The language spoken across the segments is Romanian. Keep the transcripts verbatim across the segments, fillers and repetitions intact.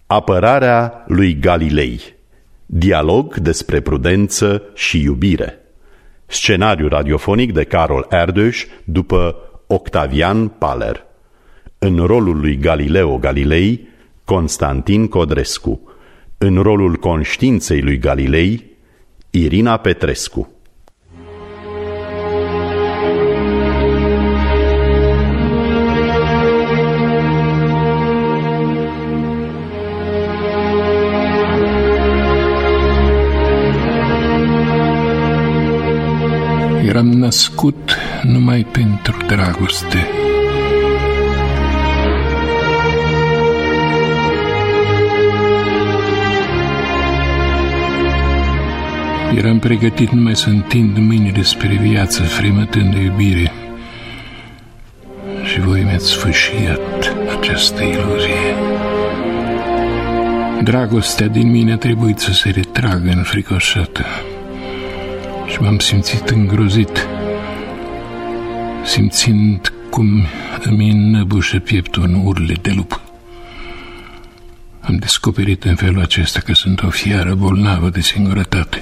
Apărarea lui Galilei. Dialog despre prudență și iubire. Scenariu radiofonic de Carol Erdős după Octavian Paler. În rolul lui Galileo Galilei, Constantin Codrescu. În rolul conștiinței lui Galilei, Irina Petrescu. Eram născut numai pentru dragoste. Eram pregătit numai să întind mâinile spre viață, fremătând de iubire. Și voi mi-ați sfâșiat această iluzie. Dragostea din mine a trebuit să se retragă înfricoșată. Și m-am simțit îngrozit, simțind cum îmi înnăbușă pieptul în urle de lup. Am descoperit în felul acesta că sunt o fiară bolnavă de singurătate.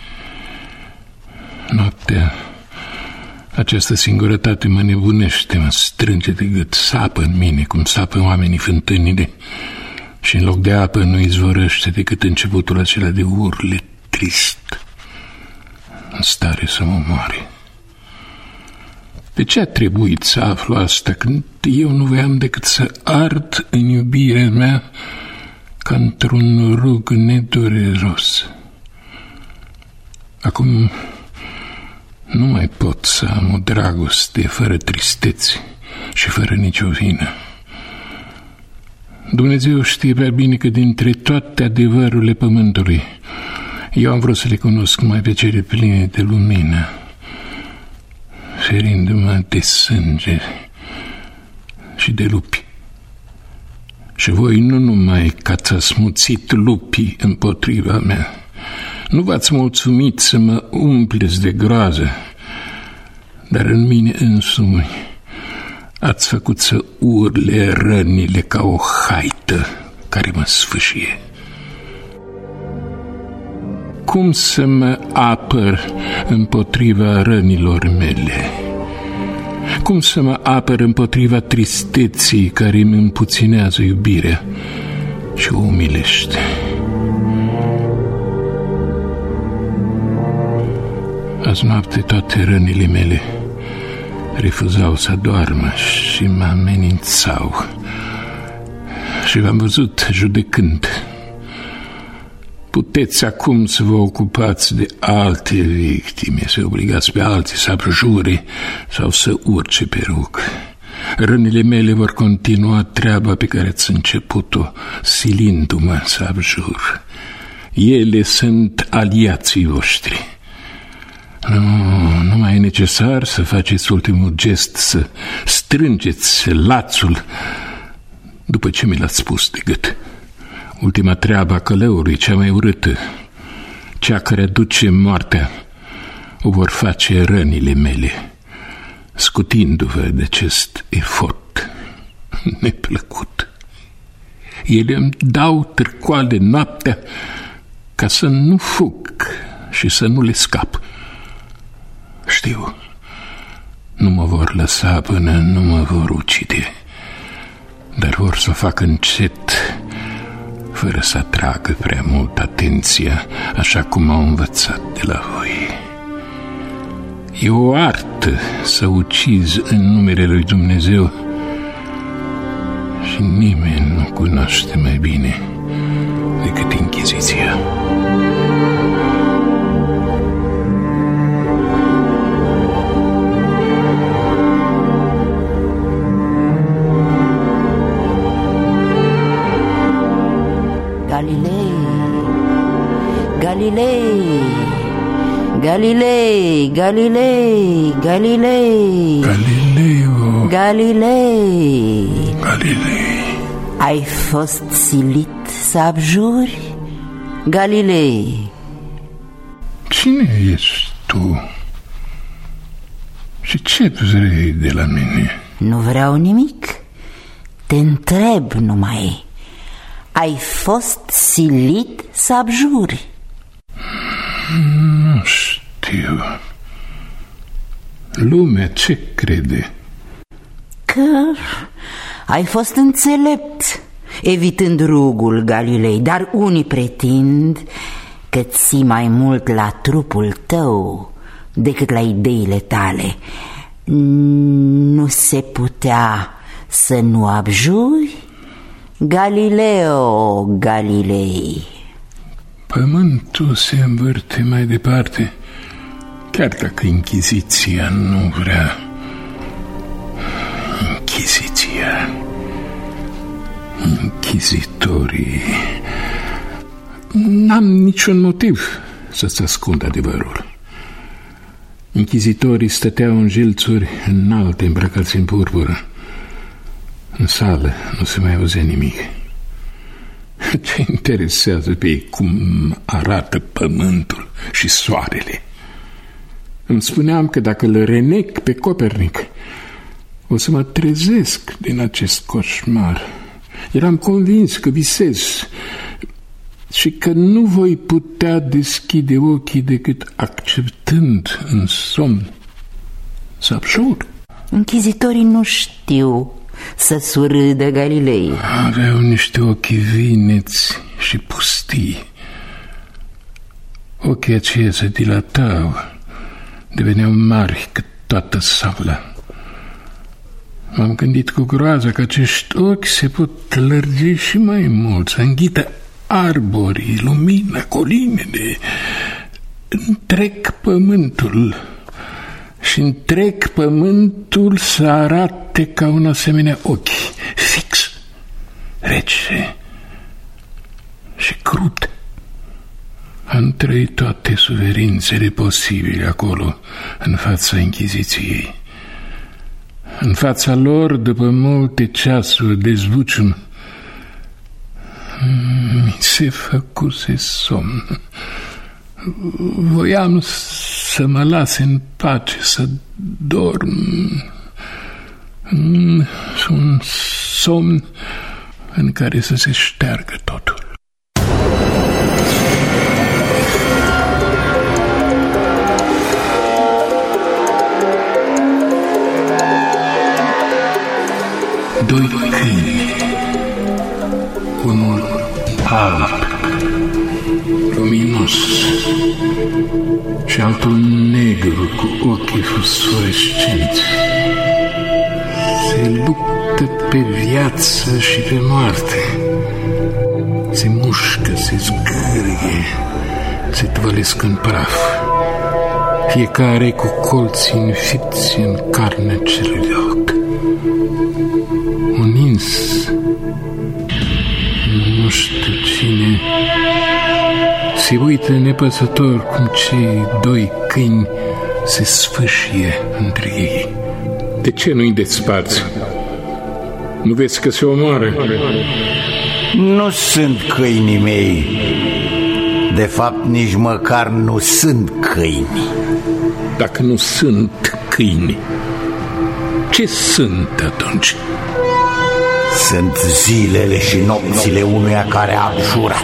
Noaptea, această singurătate mă nebunește, mă strânge de gât, sapă în mine cum sapă oamenii fântânile și în loc de apă nu izvorăște decât începutul acela de urle trist, în stare să mă omoare. De ce a trebuit să aflu asta când eu nu voiam decât să ard în iubirea mea ca într-un rug nedureros? Acum nu mai pot să am o dragoste fără tristeți și fără nicio vină. Dumnezeu știe prea bine că dintre toate adevărurile pământului eu am vrut să le cunosc mai pe cele pline de lumină, ferindu-mă de sânge și de lupi. Și voi nu numai că ați asmuțit lupii împotriva mea, nu v-ați mulțumit să mă umpleți de groază, dar în mine însumi ați făcut să urle rănile ca o haită care mă sfâșie. Cum să mă apăr împotriva rănilor mele? Cum să mă apăr împotriva tristeții care îmi împuținează iubirea și o umilește? Azi noapte toate rănile mele refuzau să doarmă și mă amenințau. Și v-am văzut judecând. Puteți acum să vă ocupați de alte victime, să obligați pe alții să abjure sau să urce pe rug. Rănile mele vor continua treaba pe care ați început-o, silindu-mă să abjur. Ele sunt aliații voștri. Nu, nu mai e necesar să faceți ultimul gest, să strângeți lațul după ce mi l-ați spus de gât. Ultima treabă a călăului, cea mai urâtă, cea care aduce moartea, o vor face rănile mele, scutindu-vă de acest efort neplăcut. Ele îmi dau târcoale noaptea ca să nu fug și să nu le scap. Știu, nu mă vor lăsa până nu mă vor ucide, dar vor să fac încet, fără să atragă prea mult atenția, așa cum au învățat de la voi. E o artă să ucizi în numele lui Dumnezeu și nimeni nu cunoaște mai bine decât Inchiziția. Galilei, Galilei, Galilei, Galilei, Galileo, Galilei, Galilei. Ai fost silit să abjuri? Galilei. Cine ești tu? Și ce vrei de la mine? Nu vreau nimic. Te întreb numai. ai fost silit să abjuri? Nu știu. Lumea ce crede? Că ai fost înțelept, evitând rugul Galilei, dar unii pretind că ții mai mult la trupul tău decât la ideile tale. Nu se putea să nu abjuri? Galileo Galilei. Pământul se învârte mai departe, chiar dacă Inchiziția nu vrea. Inchiziția, inchizitorii. N-am niciun motiv să-ți ascund adevărul. Inchizitorii stăteau în jilțuri înalte, îmbrăcați în purpură. În sală nu se mai auzea nimic. Ce interesează pe ei cum arată pământul și soarele? Îmi spuneam că dacă îl renec pe Copernic, o să mă trezesc din acest coșmar. Eram convins că visez și că nu voi putea deschide ochii decât acceptând în somn să abjur. Închizitorii nu știu să surâdă Galilei. Aveau niște ochi vineți și pustii. Ochii aceia se dilatau, deveneau mari cât toată sala. M-am gândit cu groază că acești ochi se pot lărgi și mai mult, să înghită arborii, lumina, colinele, întreg pământul și întreg pământul să arate ca un asemenea ochi, fix, rece și crud. Am trăit toate suferințele posibile acolo, în fața Inchiziției. În fața lor, după multe ceasuri de zbucium, mi se făcuse somn. Voiam să mă lase în pace, să dorm. Un somn în care să se șteargă totul. Doi câini, unul alb, luminos, și altul negru cu ochii fosforescenți, se luptă pe viață și pe moarte, se mușcă, se zgârie, se tvălesc în praf, fiecare cu colții înfipți în carnea celuilalt. Un ins, nu știu cine, se uită nepăsător cum cei doi câini se sfâșie între ei. De ce nu-i desparți? Nu vezi că se omoară? Nu sunt câinii mei. De fapt, nici măcar nu sunt câini. Dacă nu sunt câini, ce sunt atunci? Sunt zilele și nopțile unuia care a abjurat.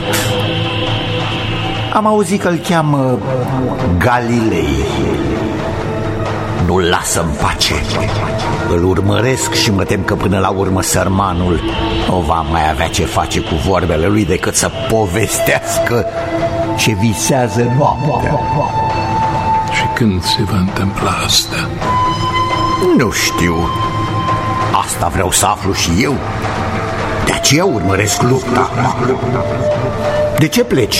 Am auzit că îl cheamă Galilei. Nu-l lasă în pace. Îl urmăresc și mă tem că până la urmă sărmanul nu va mai avea ce face cu vorbele lui decât să povestească ce visează noaptea. Și când se va întâmpla asta? Nu știu. Asta vreau să aflu și eu. De aceea urmăresc lupta. De ce pleci?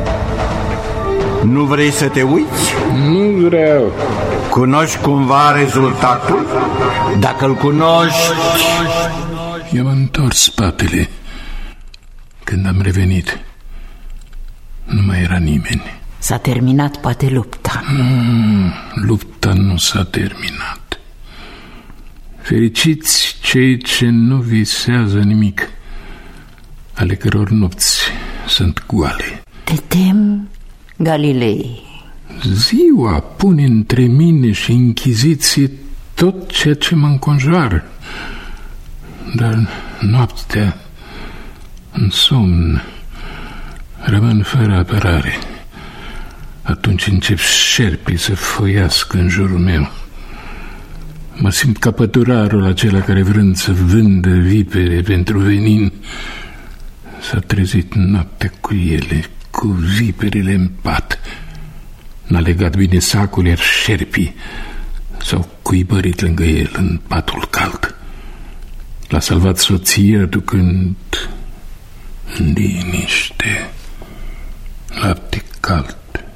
Nu vrei să te uiți? Nu vreau. Cunoști cumva rezultatul? Dacă îl cunoști... Eu am întors spatele. Când am revenit, nu mai era nimeni. S-a terminat poate lupta. Mm, lupta nu s-a terminat. Fericiți cei ce nu visează nimic, ale căror nopți sunt goale. Te tem, Galilei? Ziua pune între mine și Inchiziție tot ceea ce mă înconjoară, dar noaptea În somn rămân fără apărare. Atunci încep șerpii să foiască în jurul meu. Mă simt ca păturarul acela care, vrând să vândă vipere pentru venin, s-a trezit noaptea cu ele, cu viperele în pat. N-a legat bine sacul, iar șerpii s-au cuibărit lângă el în patul cald. L-a salvat soția ducând în liniște lapte cald.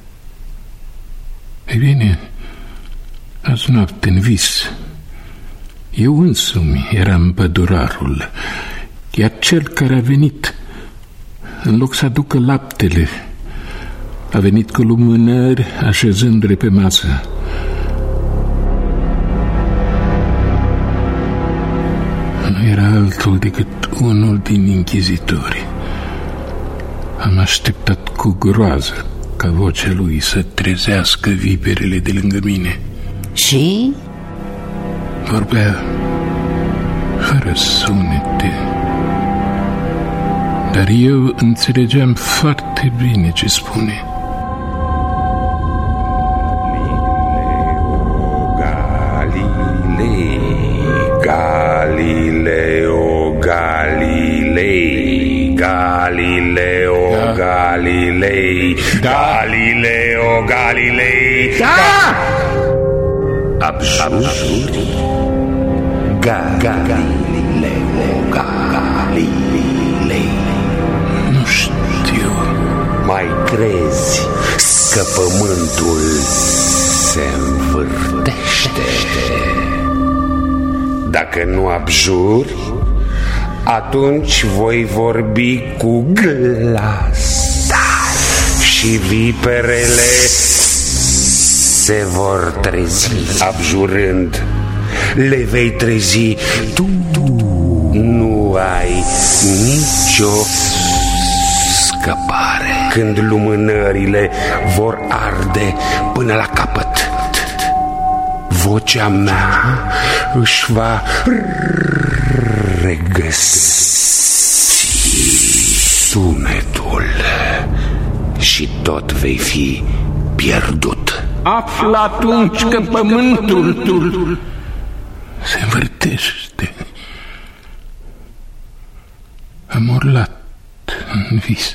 Ei bine, azi noapte în vis, eu însumi eram pădurarul, iar cel care a venit, în loc să aducă laptele, a venit cu lumânări, așezându-le pe masă. Nu era altul decât unul din închizitori. Am așteptat cu groază ca vocea lui să trezească viperele de lângă mine. Și? Vorbea fără sunete, dar eu înțelegeam foarte bine ce spune. Galileo Galilei, Galileo Galilei, Galileo Galilei. Da! Abjuri? Galileo Galilei. Nu știu. Mai crezi că pământul se învârtește? Dacă nu abjuri, atunci voi vorbi cu glas și viperele se vor trezi. Abjurând, le vei trezi. Tu nu ai nicio scăpare când lumânările vor arde până la capăt. Vocea mea își va regăsi sunetul și tot vei fi pierdut. Află atunci că pământul se învârtește. Am urlat în vis.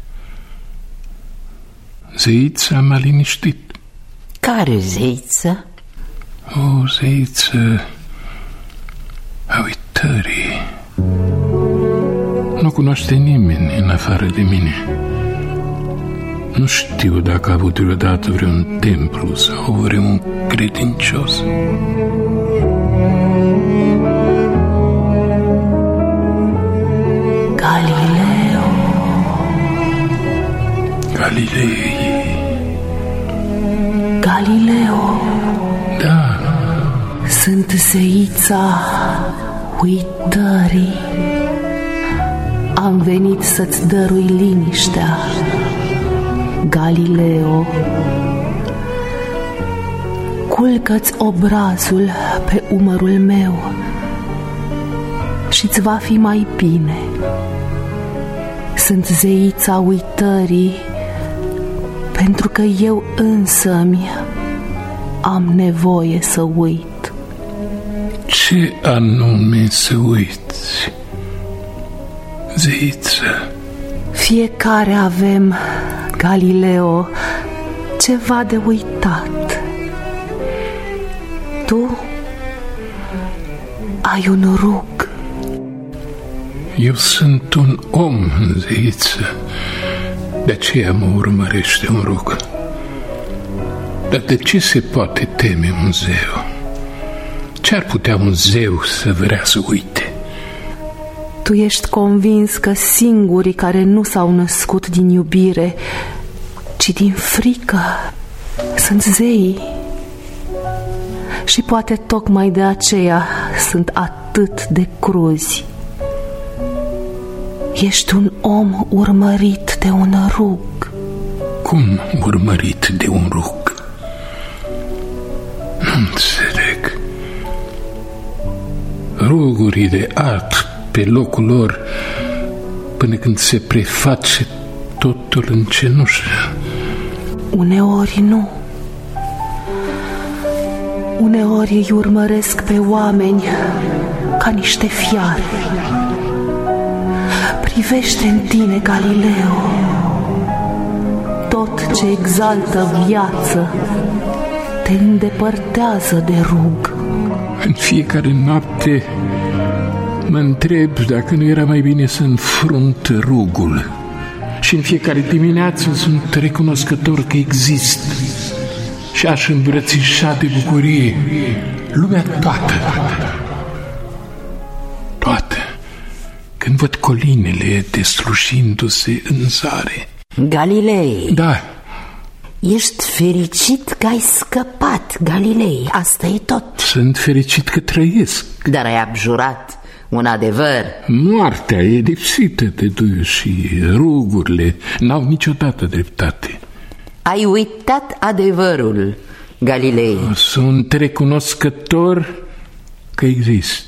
Zeița m-a liniștit. Care zeiță? O zeiță a uitării. Nu cunoaște nimeni în afară de mine. Nu știu dacă a avut vreodată vreun templu sau vreun credincios. Galileo. Galilei. Galileo. Da. Sunt zeița uitării. Am venit să-ți dărui liniștea, Galileo. Culcă-ți obrazul pe umărul meu și-ți va fi mai bine. Sunt zeița uitării, pentru că eu însămi am nevoie să uit. Ce anume să uiți, zeiță? Fiecare avem, Galileo, ceva de uitat. Tu ai un rug. Eu sunt un om, zeiță, de aceea mă urmărește un rug. Dar de ce se poate teme un zeu? Ce ar putea un zeu să vrea să uite? Tu ești convins că singurii care nu s-au născut din iubire, ci din frică, sunt zeii. Și poate tocmai de aceea sunt atât de cruzi. Ești un om urmărit de un rug. Cum urmărit de un rug? Nu înțeleg. Rugurile ard pe locul lor până când se preface totul în cenușă. Uneori nu. Uneori îi urmăresc pe oameni ca niște fiare. Privește în tine, Galileo, tot ce exaltă viață te îndepărtează de rug. În fiecare noapte mă întreb dacă nu era mai bine să înfrunt rugul. Și în fiecare dimineață sunt recunoscător că există și aș îmbrățișa de bucurie lumea toată. Toată. Când văd colinele deslușindu-se în zare. Galilei. Da. Ești fericit că ai scăpat, Galilei. Asta e tot. Sunt fericit că trăiesc. Dar ai abjurat un adevăr. Moartea e lipsită de duiu și rugurile n-au niciodată dreptate. Ai uitat adevărul, Galilei. Sunt recunoscător că exist.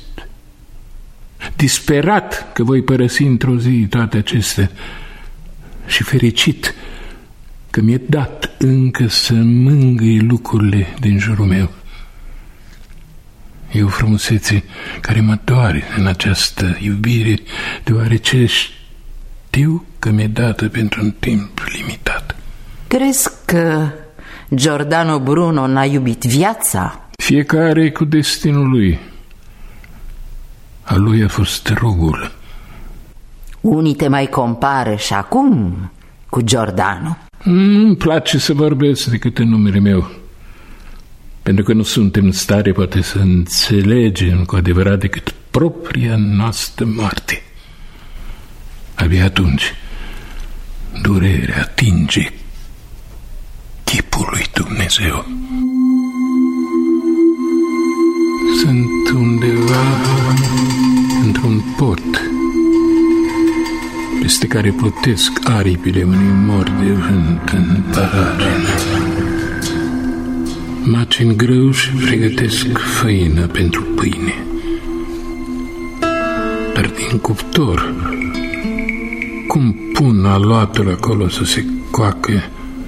Disperat că voi părăsi într-o zi toate acestea și fericit că mi-e dat încă să mângâi lucrurile din jurul meu. E o frumusețe care mă doare în această iubire, deoarece știu că mi-e dată pentru un timp limitat. Crezi că Giordano Bruno n-a iubit viața? Fiecare cu destinul lui. A lui a fost rugul. Unii te mai compară și acum cu Giordano. Nu-mi place să vorbesc decât în numele meu, pentru că nu suntem în stare poate să înțelegem cu adevărat decât propria noastră moarte. Abia atunci durerea atinge chipul lui Dumnezeu. Sunt undeva într-un pod peste care plutesc aripile unui mor de vânt în paragină. Macin grâu și pregătesc făină pentru pâine. Dar din cuptor, cum pun aluatul acolo să se coacă,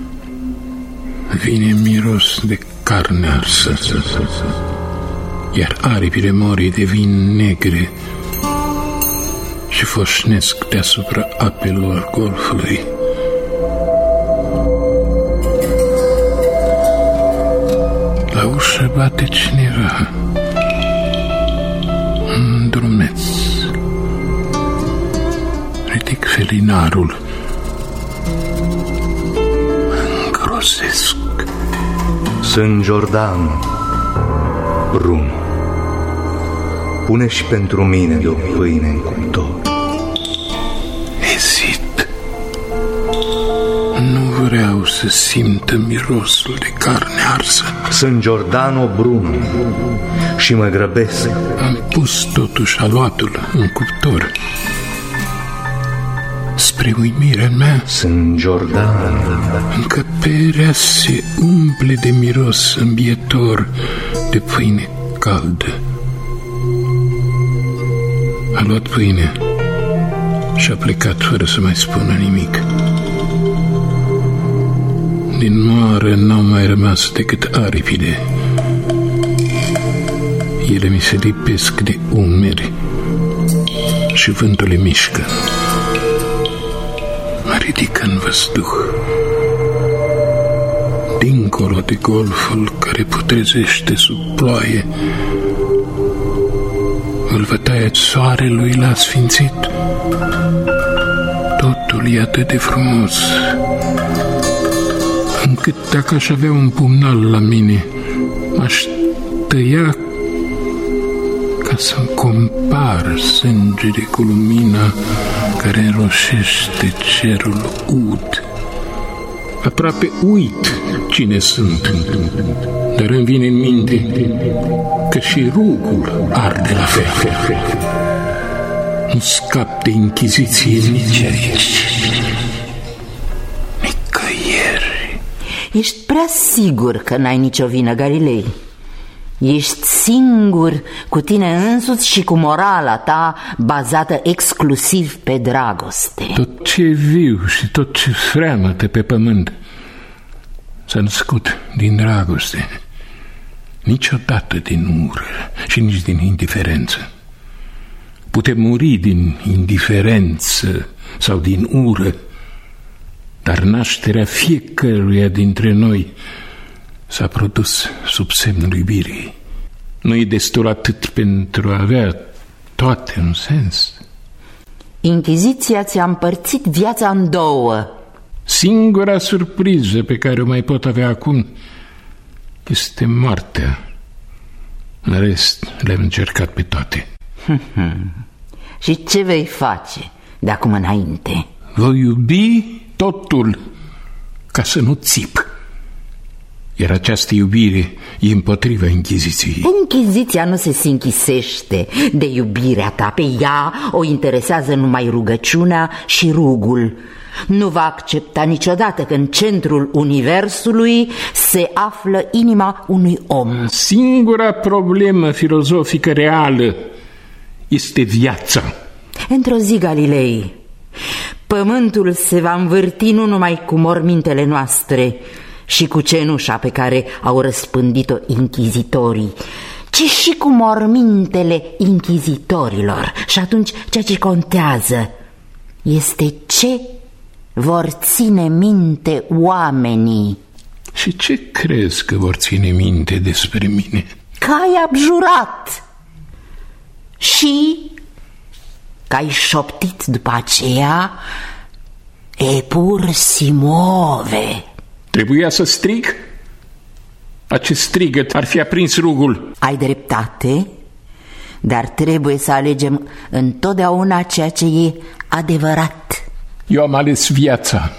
vine miros de carne arsă, iar aripile morii devin negre și foșnesc deasupra apelor golfului. La ușă bate cineva. Un drumeț. Ridic felinarul. Îngrosesc. Sunt Giordano Bruno. Pune și pentru mine de o pâine în cuptor. Ezit. Nu vreau să simtă mirosul de carne arsă. Sunt Giordano Bruno și mă grăbesc. Am pus totuși aluatul în cuptor. Spre uimirea mea, sunt Giordano. Încăperea se umple de miros îmbietor de pâine caldă. A luat pâine și a plecat fără să mai spună nimic. Din moară n-au mai rămas decât aripile. Ele mi se lipesc de umeri și vântul le mișcă. Mă ridică în văzduh, dincolo de golful care putrezește sub ploaie. Îl vătaie soarelui l-a sfințit. Totul e atât de frumos, încât dacă aș avea un pumnal la mine, m-aș tăia ca să-mi compar sângele cu lumina care înroșește cerul ud. Aproape uit cine sunt, dar îmi vine în minte că și rugul arde la fel. Nu scap de închiziție nici aici, nicăieri. Ești prea sigur că n-ai nicio vină, Galilei. Ești singur cu tine însuți și cu morala ta bazată exclusiv pe dragoste. Tot ce e viu și tot ce freamătă pe pământ s-a născut din dragoste, niciodată din ură și nici din indiferență. Putem muri din indiferență sau din ură, dar nașterea fiecăruia dintre noi s-a produs sub semnul iubirii. Nu e destul atât pentru a avea toate un sens. Inchiziția ți-a împărțit viața în două. Singura surpriză pe care o mai pot avea acum este moartea. În rest, le-am încercat pe toate. Și ce vei face de acum înainte? Voi iubi totul ca să nu țip. Iar această iubire e împotriva Inchiziției. Inchiziția nu se sinchisește de iubirea ta. Pe ea o interesează numai rugăciunea și rugul. Nu va accepta niciodată că în centrul universului se află inima unui om. Singura problemă filozofică reală este viața. Într-o zi, Galilei, pământul se va învârti nu numai cu mormintele noastre și cu cenușa pe care au răspândit-o inchizitorii, ci și cu mormintele inchizitorilor. Și atunci ceea ce contează este ce vor ține minte oamenii. Și ce crezi că vor ține minte despre mine? Că ai abjurat și că ai șoptit după aceea Epur si muove. Trebuia să strig? Acest strigăt ar fi aprins rugul. Ai dreptate, dar trebuie să alegem întotdeauna ceea ce e adevărat. Eu am ales viața.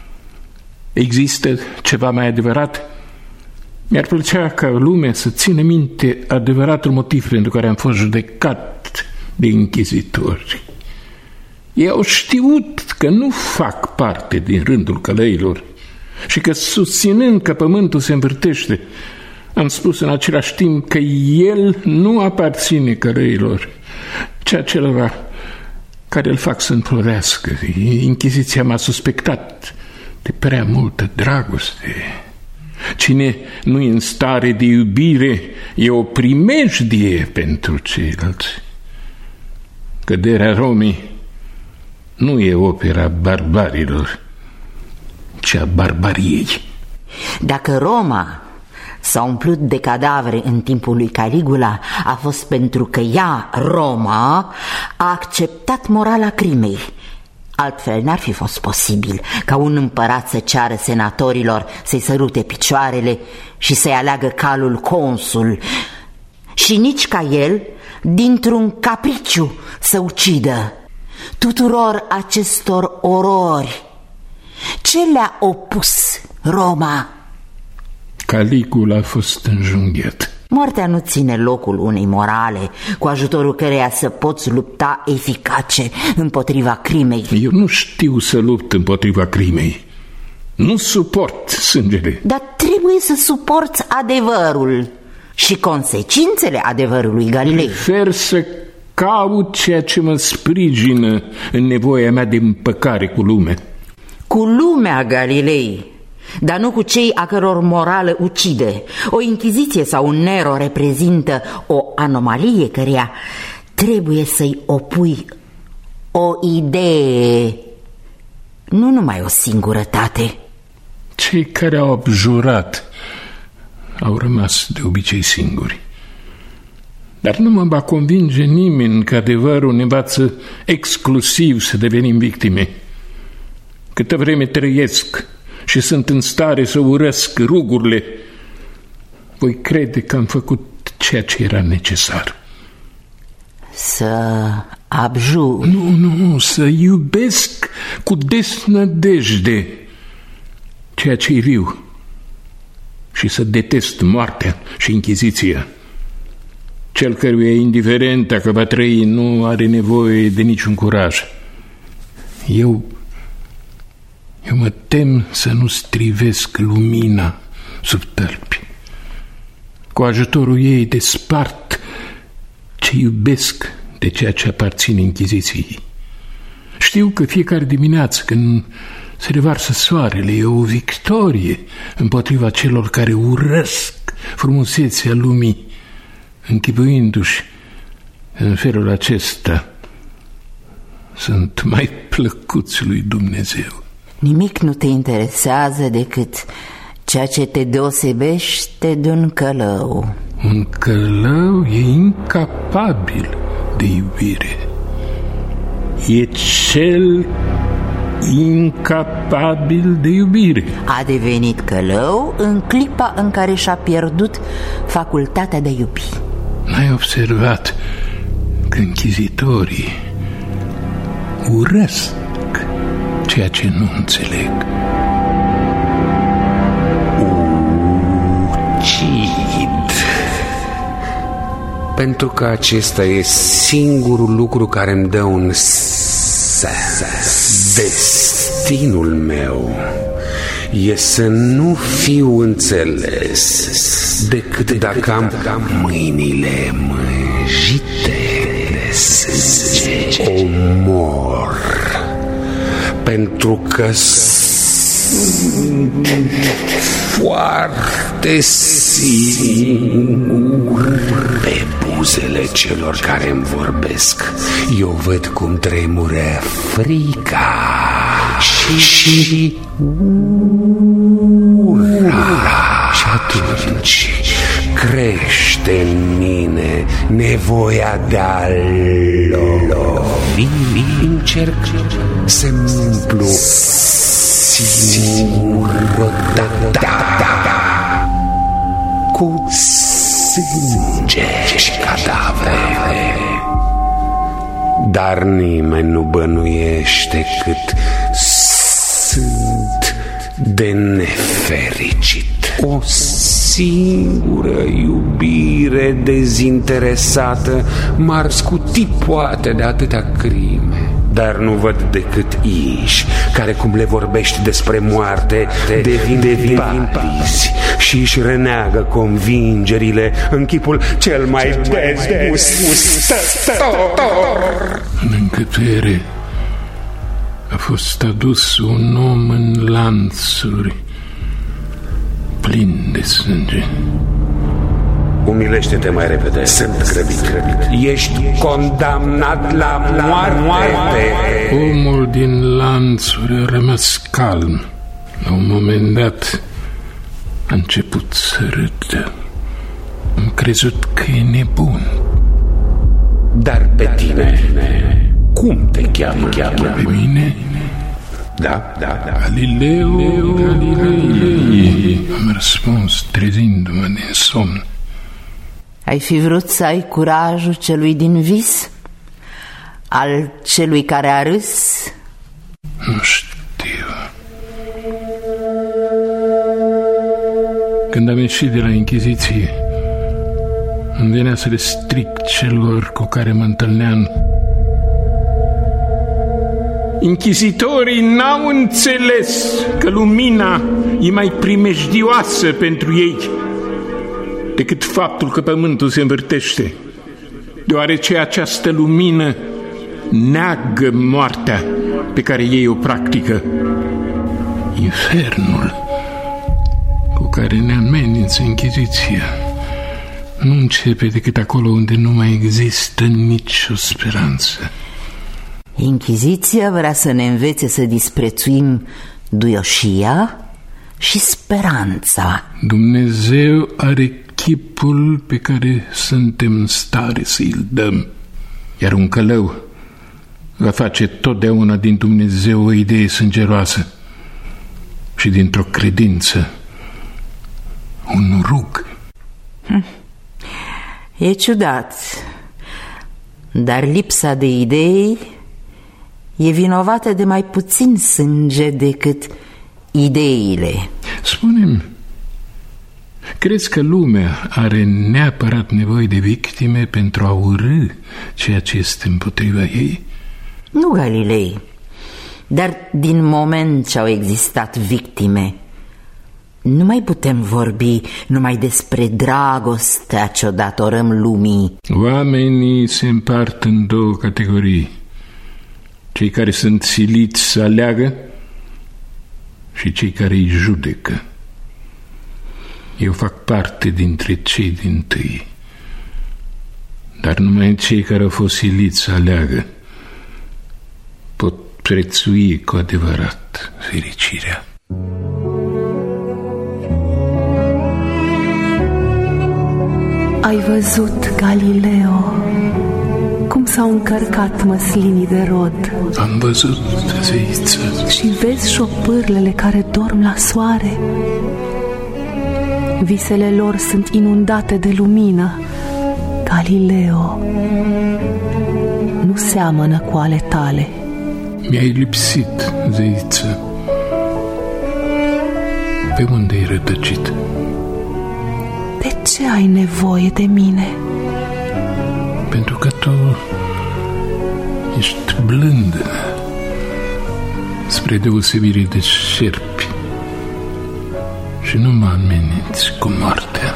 Există ceva mai adevărat? Mi-ar plăcea ca lumea să țină minte adevăratul motiv pentru care am fost judecat de inchizitori. Ei au știut că nu fac parte din rândul călăilor și că, susținând că pământul se învârtește, am spus în același timp că el nu aparține călăilor, ci acelora care îl fac să înflorească. Inchiziția m-a suspectat de prea multă dragoste. Cine nu e în stare de iubire e o primejdie pentru ceilalți. Căderea Romei nu e opera barbarilor, ci a barbariei. Dacă Roma s-a umplut de cadavre în timpul lui Caligula, a fost pentru că ea, Roma, a acceptat morala crimei. Altfel n-ar fi fost posibil ca un împărat să ceară senatorilor să-i sărute picioarele și să-i aleagă calul consul, și nici ca el, dintr-un capriciu, să ucidă. Tuturor acestor orori, ce le-a opus Roma? Caligula a fost înjunghiat. Moartea nu ține locul unei morale cu ajutorul căreia să poți lupta eficace împotriva crimei. Eu nu știu să lupt împotriva crimei. Nu suport sângele. Dar trebuie să suporți adevărul și consecințele adevărului, Galilei. Prefer să caut ceea ce mă sprijină în nevoia mea de împăcare cu lumea. Cu lumea, Galilei, dar nu cu cei a căror morală ucide. O inchiziție sau un Nero reprezintă o anomalie căreia trebuie să-i opui o idee, nu numai o singurătate. Cei care au abjurat au rămas de obicei singuri. Dar nu mă va convinge nimeni că adevărul ne învață exclusiv să devenim victime. Câtă vreme trăiesc și sunt în stare să urăsc rugurile, voi crede că am făcut ceea ce era necesar. Să abjur? Nu, nu, să iubesc cu desnădejde ceea ce e viu și să detest moartea și inchiziția. Cel căruia e indiferent dacă va trăi nu are nevoie de niciun curaj. Eu, eu mă tem să nu strivesc lumina sub tălpi. Cu ajutorul ei despart ce iubesc de ceea ce aparține Inchiziției. Știu că fiecare dimineață când se revarsă soarele e o victorie împotriva celor care urăsc frumusețea lumii, închipuindu-și în felul acesta sunt mai plăcuți lui Dumnezeu. Nimic nu te interesează decât ceea ce te deosebește de un călău. Un călău e incapabil de iubire. E cel incapabil de iubire. A devenit călău în clipa în care și-a pierdut facultatea de a iubi. N-ai observat că închizitorii urăsc ceea ce nu înțeleg? Ucid. Pentru că acesta e singurul lucru care îmi dă un sens. Destinul meu e să nu fiu înțeles decât dacă am mâinile mânjite de sânge. Omor. Pentru că sunt foarte singur pe buzele celor care îmi vorbesc. Eu văd cum tremură frica și ura. Și atunci crește în mine nevoia de a lovi. Încerc să-mi umplu singurătatea cu sânge și cadavre. Dar nimeni nu bănuiește cât sunt de nefericit. O singură iubire dezinteresată m-ar scuti poate de atâtea crime. Dar nu văd decât inși care, cum le vorbești despre moarte, devin, devin palizi și își reneagă convingerile în chipul cel mai dezgustător. În încăpere a fost adus un om în lanțuri plin de sânge. Umilește-te mai repede. Sunt grăbit, grăbit. Ești condamnat la moarte. Omul din lanțuri a rămas calm. La un moment dat a început să râdă. Am crezut că e nebun. Dar pe tine, cum te cheamă? Pe mine? Da, da, da. Galileo Galilei. Am răspuns trezindu-mă din somn. Ai fi vrut să ai curajul celui din vis? Al celui care a râs? Nu știu. Când am ieșit de la Inchiziție, îmi venea să le stric celor cu care mă întâlneam. Inchizitorii n-au înțeles că lumina e mai primejdioasă pentru ei decât faptul că pământul se învârtește, deoarece această lumină neagă moartea pe care ei o practică. Infernul cu care ne amenință Inchiziția nu începe decât acolo unde nu mai există nicio speranță. Inchiziția vrea să ne învețe să disprețuim duioșia și speranța. Dumnezeu are chipul pe care suntem în stare să-i dăm, iar un călău va face totdeauna din Dumnezeu o idee sângeroasă și dintr-o credință un rug. Hm. E ciudat, dar lipsa de idei e vinovată de mai puțin sânge decât ideile. Spune-mi, crezi că lumea are neapărat nevoie de victime pentru a urâ ceea ce este împotriva ei? Nu, Galilei, dar din moment ce au existat victime, Nu mai putem vorbi numai despre dragostea ce-o datorăm lumii. Oamenii se împart în două categorii: cei care sunt siliți să aleagă și cei care îi judecă. Eu fac parte dintre cei dintâi, dar numai cei care au fost siliți să aleagă pot prețui cu adevărat fericirea. Ai văzut, Galileo, cum s-au încărcat măslinii de rod? Am văzut, zeiță. Și vezi șopârlele care dorm la soare? Visele lor sunt inundate de lumină. Galileo, nu seamănă cu ale tale. Mi-ai lipsit, zeiță. Pe unde ai rătăcit? De ce ai nevoie de mine? Pentru că tu ești blândă, spre deosebire de șerpi, și nu mă ameninți cu moartea.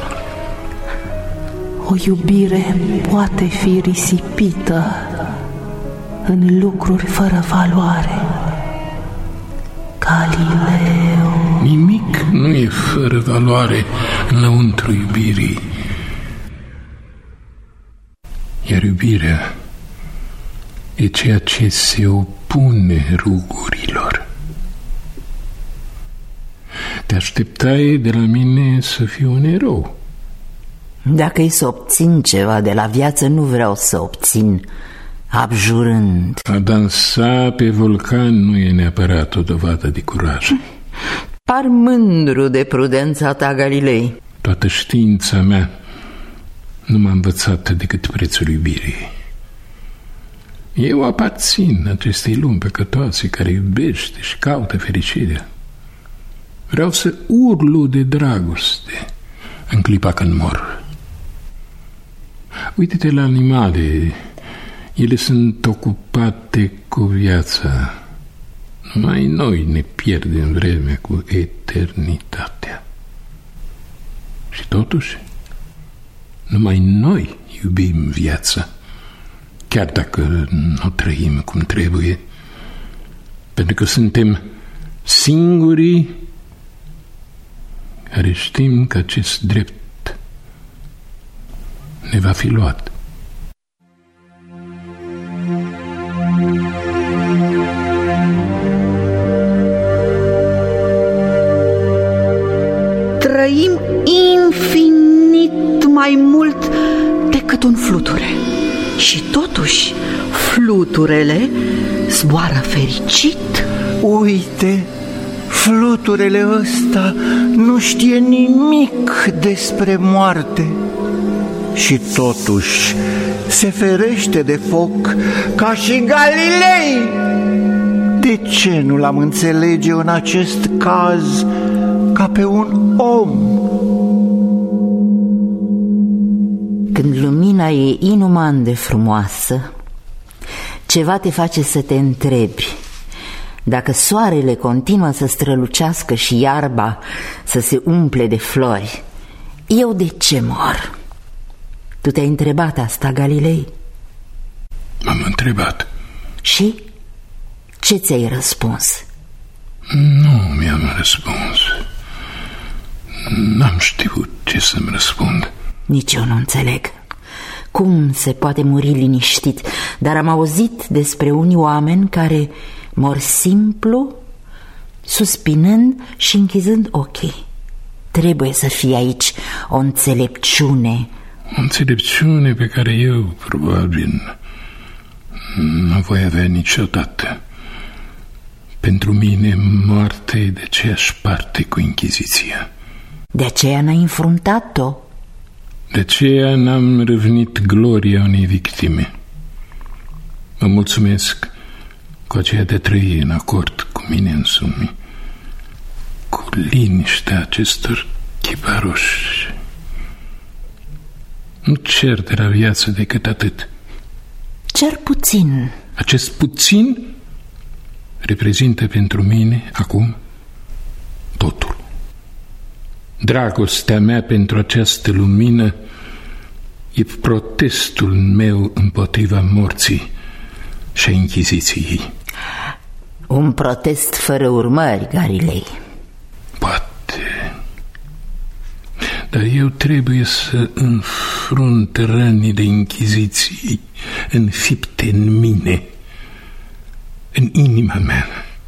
O iubire poate fi risipită în lucruri fără valoare. Galileo. Nimic nu e fără valoare înăuntru iubirii. Iar iubirea e ceea ce se opune rugurilor. Te așteptai de la mine să fiu un erou. Dacă-i să obțin ceva de la viață, nu vreau să obțin abjurând. A dansa pe vulcan nu e neapărat o dovadă de curaj. Par mândru de prudența ta, Galilei. Toată știința mea nu m-a învățat decât prețul iubirii. Eu aparțin acestei lumi păcătoase care iubește și caută fericirea. Vreau să urlu de dragoste în clipa când mor. Uite-te la animale, ele sunt ocupate cu viața. Numai noi ne pierdem vremea cu eternitatea. Și totuși, numai noi iubim viața, chiar dacă nu o trăim cum trebuie, pentru că suntem singurii care știm că acest drept ne va fi luat. Trăim infinit mai mult decât un fluture. Și totuși, fluturele zboară fericit. Uite, fluturele ăsta nu știe nimic despre moarte și totuși se ferește de foc ca și Galilei. De ce nu l-am înțelege în acest caz ca pe un om? Când lumina e inuman de frumoasă, ceva te face să te întrebi: dacă soarele continuă să strălucească și iarba să se umple de flori, eu de ce mor? Tu te-ai întrebat asta, Galilei? M-am întrebat. Și? Ce ți-ai răspuns? Nu mi-am răspuns. N-am știut ce să-mi răspund. Nici eu nu înțeleg. Cum se poate muri liniștit? Dar am auzit despre unii oameni care mor simplu, suspinând și închizând ochii. Trebuie să fie aici o înțelepciune. O înțelepciune pe care eu, probabil, nu voi avea niciodată. Pentru mine, moartea e de aceeași parte cu Inchiziția. De aceea n-ai înfruntat-o? De aceea n-am râvnit gloria unei victime. Mă mulțumesc cu aceea de trăi în acord cu mine însumi, cu liniștea acestor chiparoși. Nu cer de la viață decât atât. Cer puțin. Acest puțin reprezintă pentru mine acum totul. dragostea mea pentru această lumină e protestul meu împotriva morții și a Inchiziției. Un protest fără urmări, Galilei. Poate. Dar eu trebuie să înfrunt rănile Inchiziției înfipte în mine, în inima mea.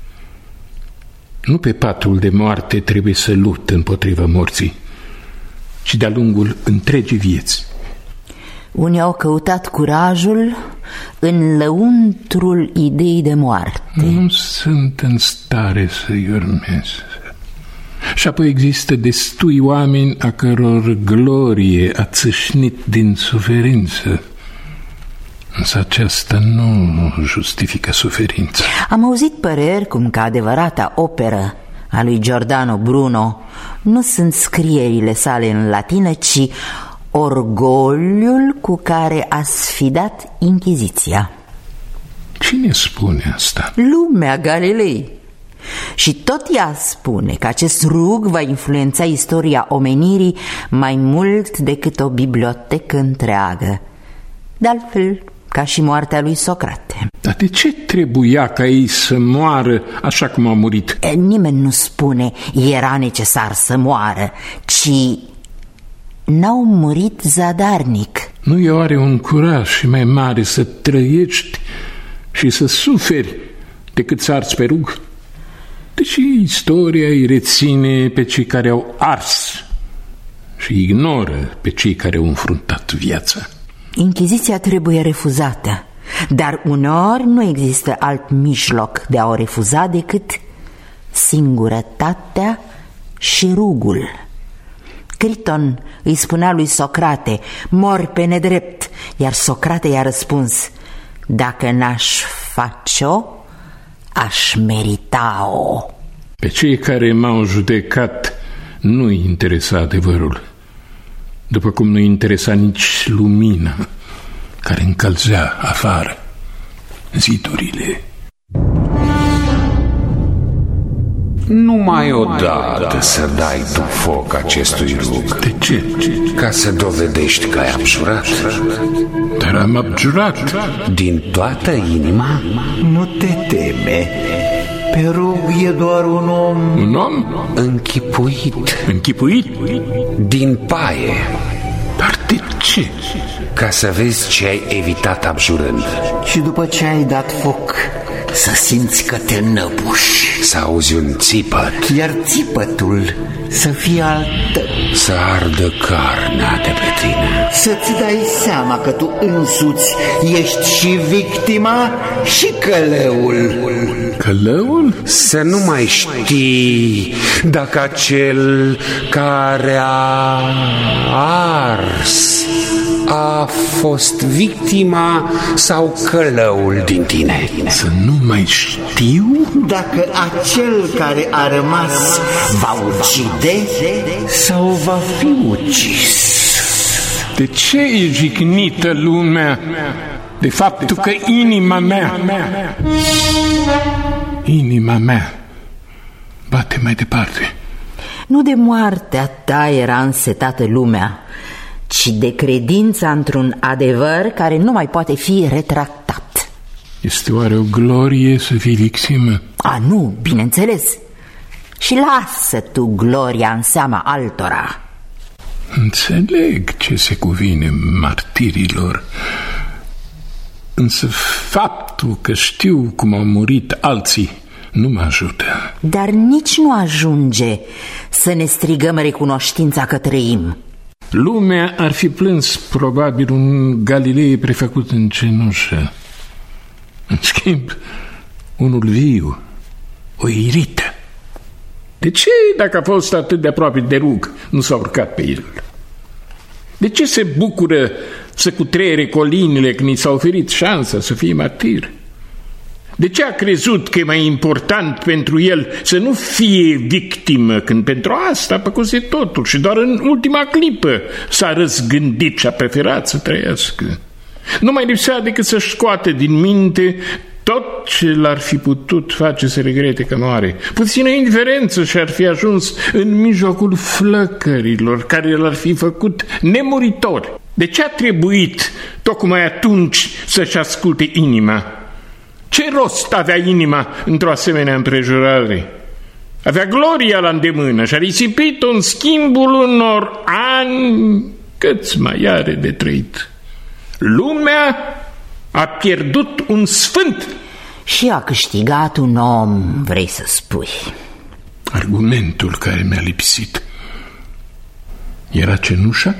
Nu pe patul de moarte trebuie să lupt împotriva morții, ci de-a lungul întregii vieți. Unii au căutat curajul în lăuntrul ideii de moarte. Nu sunt în stare să-i urmez. Și apoi există destui oameni a căror glorie a țâșnit din suferință. Însă aceasta nu justifică suferința. Am auzit păreri cum că adevărata operă a lui Giordano Bruno nu sunt scrierile sale în latină, ci orgoliul cu care a sfidat Inchiziția. Cine spune asta? Lumea, Galilei. Și tot ea spune că acest rug va influența istoria omenirii mai mult decât o bibliotecă întreagă. De altfel, ca și moartea lui Socrate. Dar de ce trebuia ca ei să moară așa cum au murit? E, nimeni nu spune era necesar să moară, ci n-au murit zadarnic. Nu e oare un curaj și mai mare să trăiești și să suferi decât să arzi pe rug? Deși istoria îi reține pe cei care au ars și ignoră pe cei care au înfruntat viața. Inchiziția trebuie refuzată, dar uneori nu există alt mijloc de a o refuza decât singurătatea și rugul. Criton îi spunea lui Socrate: mor pe nedrept, iar Socrate i-a răspuns: dacă n-aș face-o, aș merita-o. Pe cei care m-au judecat nu-i interesa adevărul, după cum nu-i interesa nici lumina care încălzea afară zidurile. Numai odată să dai tu foc acestui rug. De ce? Ca să dovedești că ai abjurat. Dar am abjurat. Din toată inima? Nu te teme. Pe rug e doar un om. Un om? Închipuit. Închipuit? Din paie. Dar de ce? Ca să vezi ce ai evitat abjurând. Și după ce ai dat foc, să simți că te năbuși. Să auzi un țipăt. Iar țipătul să fie al tău. Să ardă carnea de pe tine. Să-ți dai seama că tu însuți ești și victima și călăul. Călăul? Să nu mai știi dacă acel care a ars a fost victima sau călăul din tine. Să nu mai știu? Dacă acel care a rămas va ucide sau va fi ucis. De ce e jignită lumea de faptul că inima mea Inima mea bate mai departe? Nu de moartea ta era însetată lumea, ci de credința într-un adevăr care nu mai poate fi retractat. Este oare o glorie să fii victimă? A, nu, bineînțeles. Și lasă tu gloria în seama altora. Înțeleg ce se cuvine martirilor, însă faptul că știu cum au murit alții nu mă ajută. Dar nici nu ajunge să ne strigăm recunoștința că trăim. Lumea ar fi plâns probabil un Galilei prefăcut în cenușă. În schimb, unul viu o irită. De ce, dacă a fost atât de aproape de rug, nu s-a urcat pe el? De ce se bucură să cutreiere colinile când i s-a oferit șansa să fie martir? De ce a crezut că e mai important pentru el să nu fie victimă, când pentru asta a făcuse totul și doar în ultima clipă s-a răzgândit și a preferat să trăiască? Nu mai lipsea decât să-și scoate din minte tot ce l-ar fi putut face să regrete că moare. Puțină indiferență și-ar fi ajuns în mijlocul flăcărilor care l-ar fi făcut nemuritor. De ce a trebuit tocmai atunci să-și asculte inima? Ce rost avea inima într-o asemenea împrejurare? Avea gloria la îndemână și a risipit-o în schimbul unor ani câți mai are de trăit. Lumea a pierdut un sfânt. Și a câștigat un om, vrei să spui. Argumentul care mi-a lipsit era cenușa?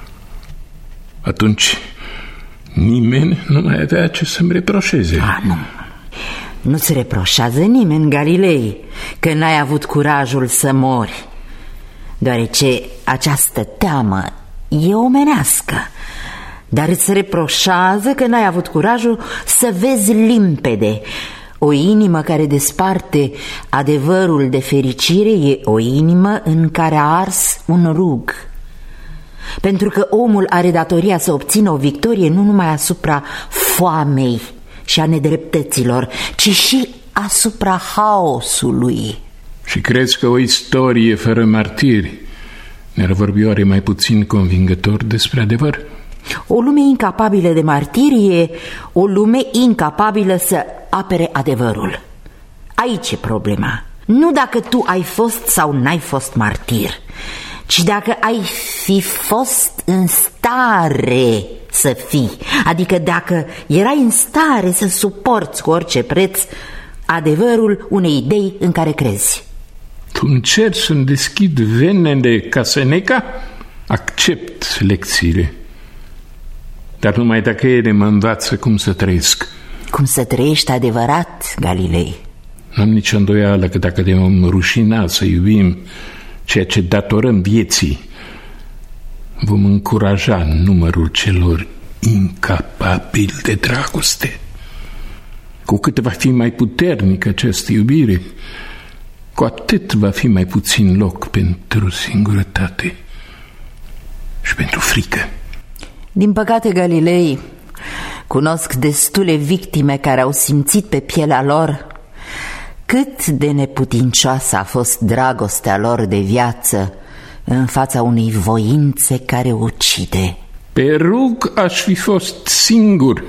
Atunci nimeni nu mai avea ce să-mi reproșeze. A, nu. Nu-ți reproșează nimeni, Galilei, că n-ai avut curajul să mori, deoarece această teamă e omenească. Dar îți reproșează că n-ai avut curajul să vezi limpede. O inimă care desparte adevărul de fericire e o inimă în care a ars un rug. Pentru că omul are datoria să obțină o victorie nu numai asupra foamei și a nedreptăților, ci și asupra haosului. Și crezi că o istorie fără martiri ne-ar vorbi oare mai puțin convingător despre adevăr? O lume incapabilă de martiri e o lume incapabilă să apere adevărul. Aici e problema. Nu dacă tu ai fost sau n-ai fost martir, ci dacă ai fi fost în stare să fii, adică dacă erai în stare să suporți cu orice preț adevărul unei idei în care crezi. Tu încerci să-mi deschid venele ca Seneca? Accept lecțiile, dar numai dacă ele mă învață cum să trăiesc. Cum să trăiești adevărat, Galilei? N-am nicio îndoială că dacă de m-am rușinat să iubim ceea ce datorăm vieții, vom încuraja numărul celor incapabili de dragoste. Cu cât va fi mai puternică această iubire, cu atât va fi mai puțin loc pentru singurătate și pentru frică. Din păcate, Galilei, cunosc destule victime care au simțit pe pielea lor cât de neputincioasă a fost dragostea lor de viață în fața unei voințe care ucide. Pe rug aș fi fost singur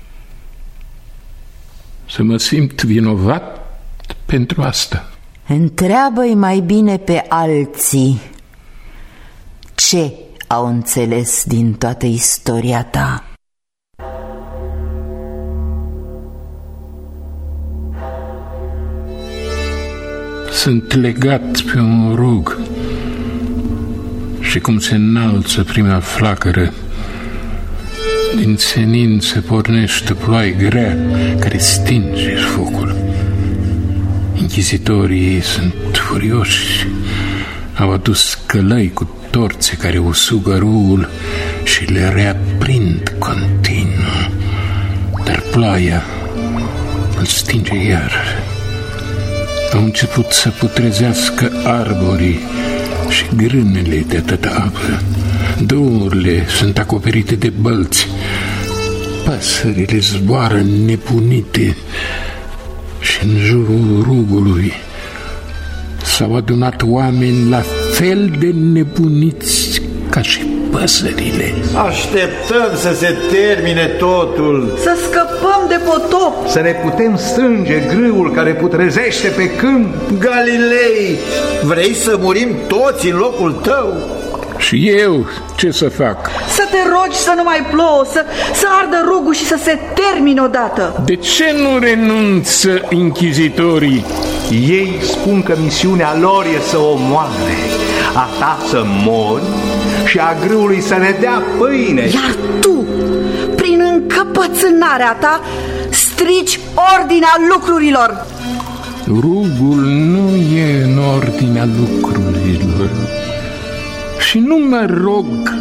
să mă simt vinovat pentru asta. Întreabă-i mai bine pe alții ce au înțeles din toată istoria ta. Sunt legat pe un rug și cum se înalță prima flacără, din senin se pornește ploaie grea care stinge focul. Închizitorii sunt furioși, au adus călăi cu torțe care usugă rugul și le reaprind continuu, dar ploaia îl stinge iar. Au început să putrezească arborii și grânele de atâta apă. Drumurile sunt acoperite de bălți, păsările zboară nebunite și în jurul rugului s-au adunat oameni la fel de nebuniți ca și păsările. Așteptăm să se termine totul, să scăpăm de potop, să ne putem strânge grâul care putrezește pe câmp. Galilei, vrei să murim toți în locul tău? Și eu ce să fac? Să te rogi să nu mai plouă, să, să ardă rugul și să se termine odată. De ce nu renunță închizitorii? Ei spun că misiunea lor e să omoare, a ta să mori și a grâului să ne dea pâine. Iar tu, prin încăpățânarea ta, strici ordinea lucrurilor. Rugul nu e în ordinea lucrurilor. Și nu mă rog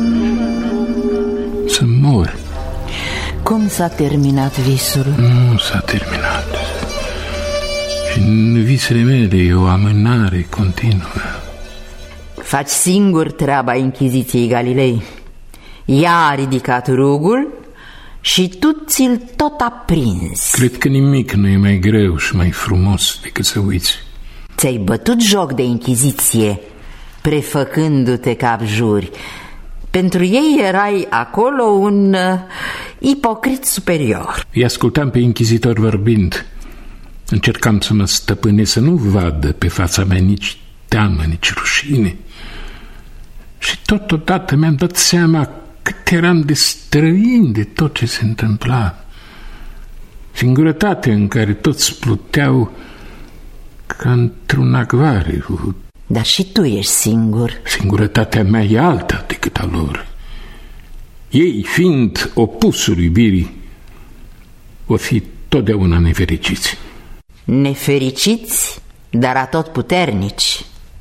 să mor. Cum s-a terminat visul? Nu s-a terminat. Și în visele mele e o amânare continuă. Faci singur treaba Inchiziției, Galilei. Ea a ridicat rugul și tu ți-l tot aprinzi. Cred că nimic nu e mai greu și mai frumos decât să uiți. Ți-ai bătut joc de Inchiziție, prefăcându-te că abjuri. Pentru ei erai acolo un uh, ipocrit superior. Îi ascultam pe inchizitor vorbind. Încercam să mă stăpânesc, să nu vadă pe fața mea nici teamă, nici rușine. Și totodată mi-am dat seama cât eram de străin de tot ce se întâmpla. Singurătatea în care toți pluteau ca într-un acvariu. Dar și tu ești singur. Singurătatea mea e alta decât a lor. Ei, fiind opusul iubirii, o fi totdeauna nefericiți. Nefericiți, dar atotputernici.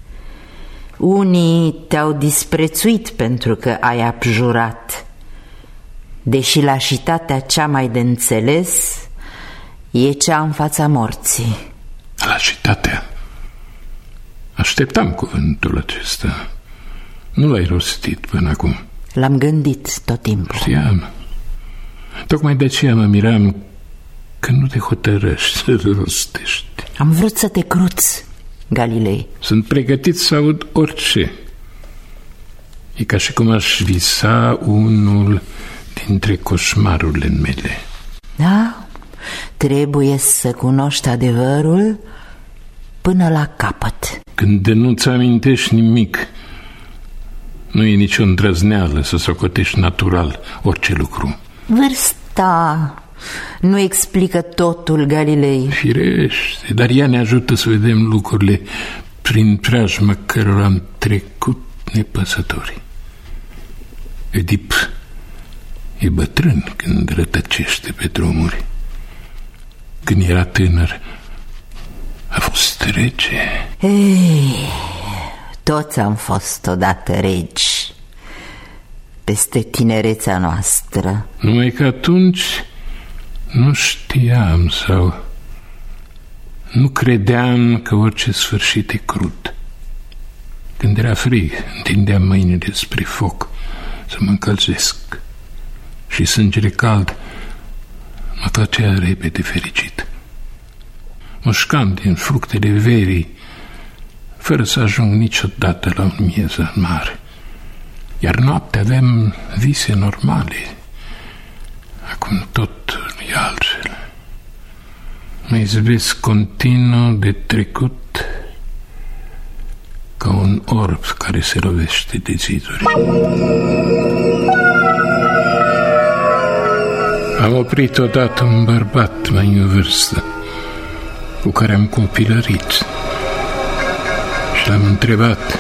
Unii te-au disprețuit pentru că ai abjurat, deși lașitatea cea mai de înțeles e cea în fața morții. Lașitatea? Așteptam cuvântul acesta. Nu l-ai rostit până acum. L-am gândit tot timpul. Știam. Tocmai de aceea mă miram că nu te hotărăști să rostești. Am vrut să te cruți, Galilei. Sunt pregătit să aud orice. E ca și cum aș visa unul dintre coșmarurile mele. Da, trebuie să cunoști adevărul până la capăt. Când nu-ți amintești nimic, nu e nicio îndrăzneală să socotești natural orice lucru. Vârsta nu explică totul, Galilei. Firește, dar ea ne ajută să vedem lucrurile prin preajma cărora am trecut nepăsători. Oedip e bătrân când rătăcește pe drumuri. Când era tânăr, a fost rege. Ei, toți am fost odată regi peste tinerețea noastră. Numai că atunci nu știam sau nu credeam că orice sfârșit e crud. Când era frig, întindeam mâinile spre foc să mă încălzesc și sângele cald mă făcea repede fericit. Mușcam din fructele verii fără să ajung niciodată la un miez mare. Iar noaptea aveam vise normale. Acum tot e altfel. Mă izbesc continuu de trecut ca un orb care se lovește de ziduri. Am oprit odată un bărbat mai în vârstă cu care am copilărit și l-am întrebat: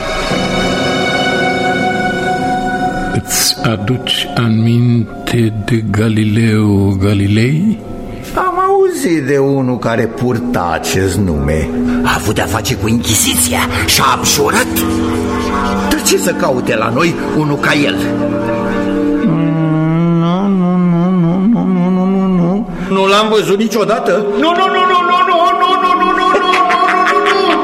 îți aduci aminte de Galileo Galilei? Am auzit de unul care purta acest nume. A avut de-a face cu Inchiziția și a abjurat. Dar ce să caute la noi unul ca el? Nu, nu, nu, nu, nu, nu, nu, nu, nu. Nu l-am văzut niciodată. Nu, nu, nu, nu, nu, nu, nu, nu, nu, nu, nu, nu, nu.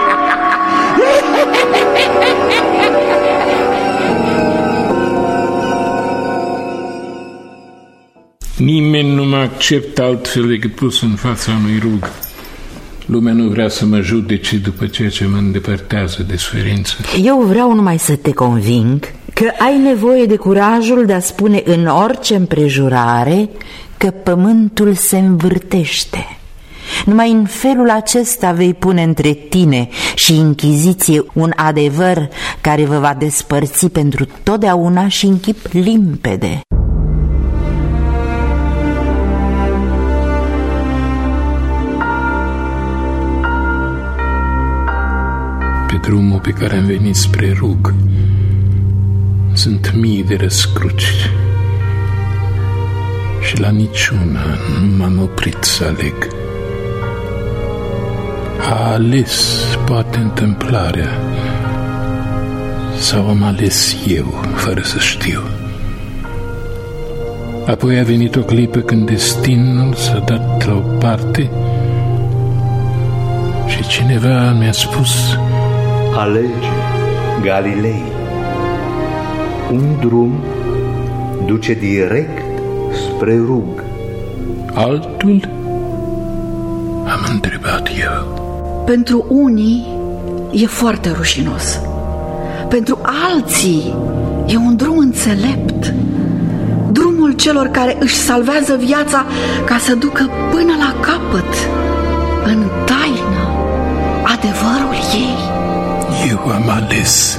Nimeni nu mă acceptă altfel decât pus în fața unui rug. Lumea nu vrea să mă judece după ceea ce mă îndepărtează de suferință. Eu vreau numai să te conving că ai nevoie de curajul de a spune în orice împrejurare că pământul se învârtește. Numai în felul acesta vei pune între tine și Inchiziție un adevăr care vă va despărți pentru totdeauna și în chip limpede. Pe drumul pe care am venit spre rug sunt mii de răscruci și la niciuna nu m-am oprit să aleg. A ales poate întâmplarea sau am ales eu fără să știu. Apoi a venit o clipă când destinul s-a dat la o parte și cineva mi-a spus: alege, Galilei. Un drum duce direct spre prerug. Altul? Am întrebat eu. Pentru unii e foarte rușinos. Pentru alții e un drum înțelept. Drumul celor care își salvează viața ca să ducă până la capăt, în taină, adevărul ei. Eu am ales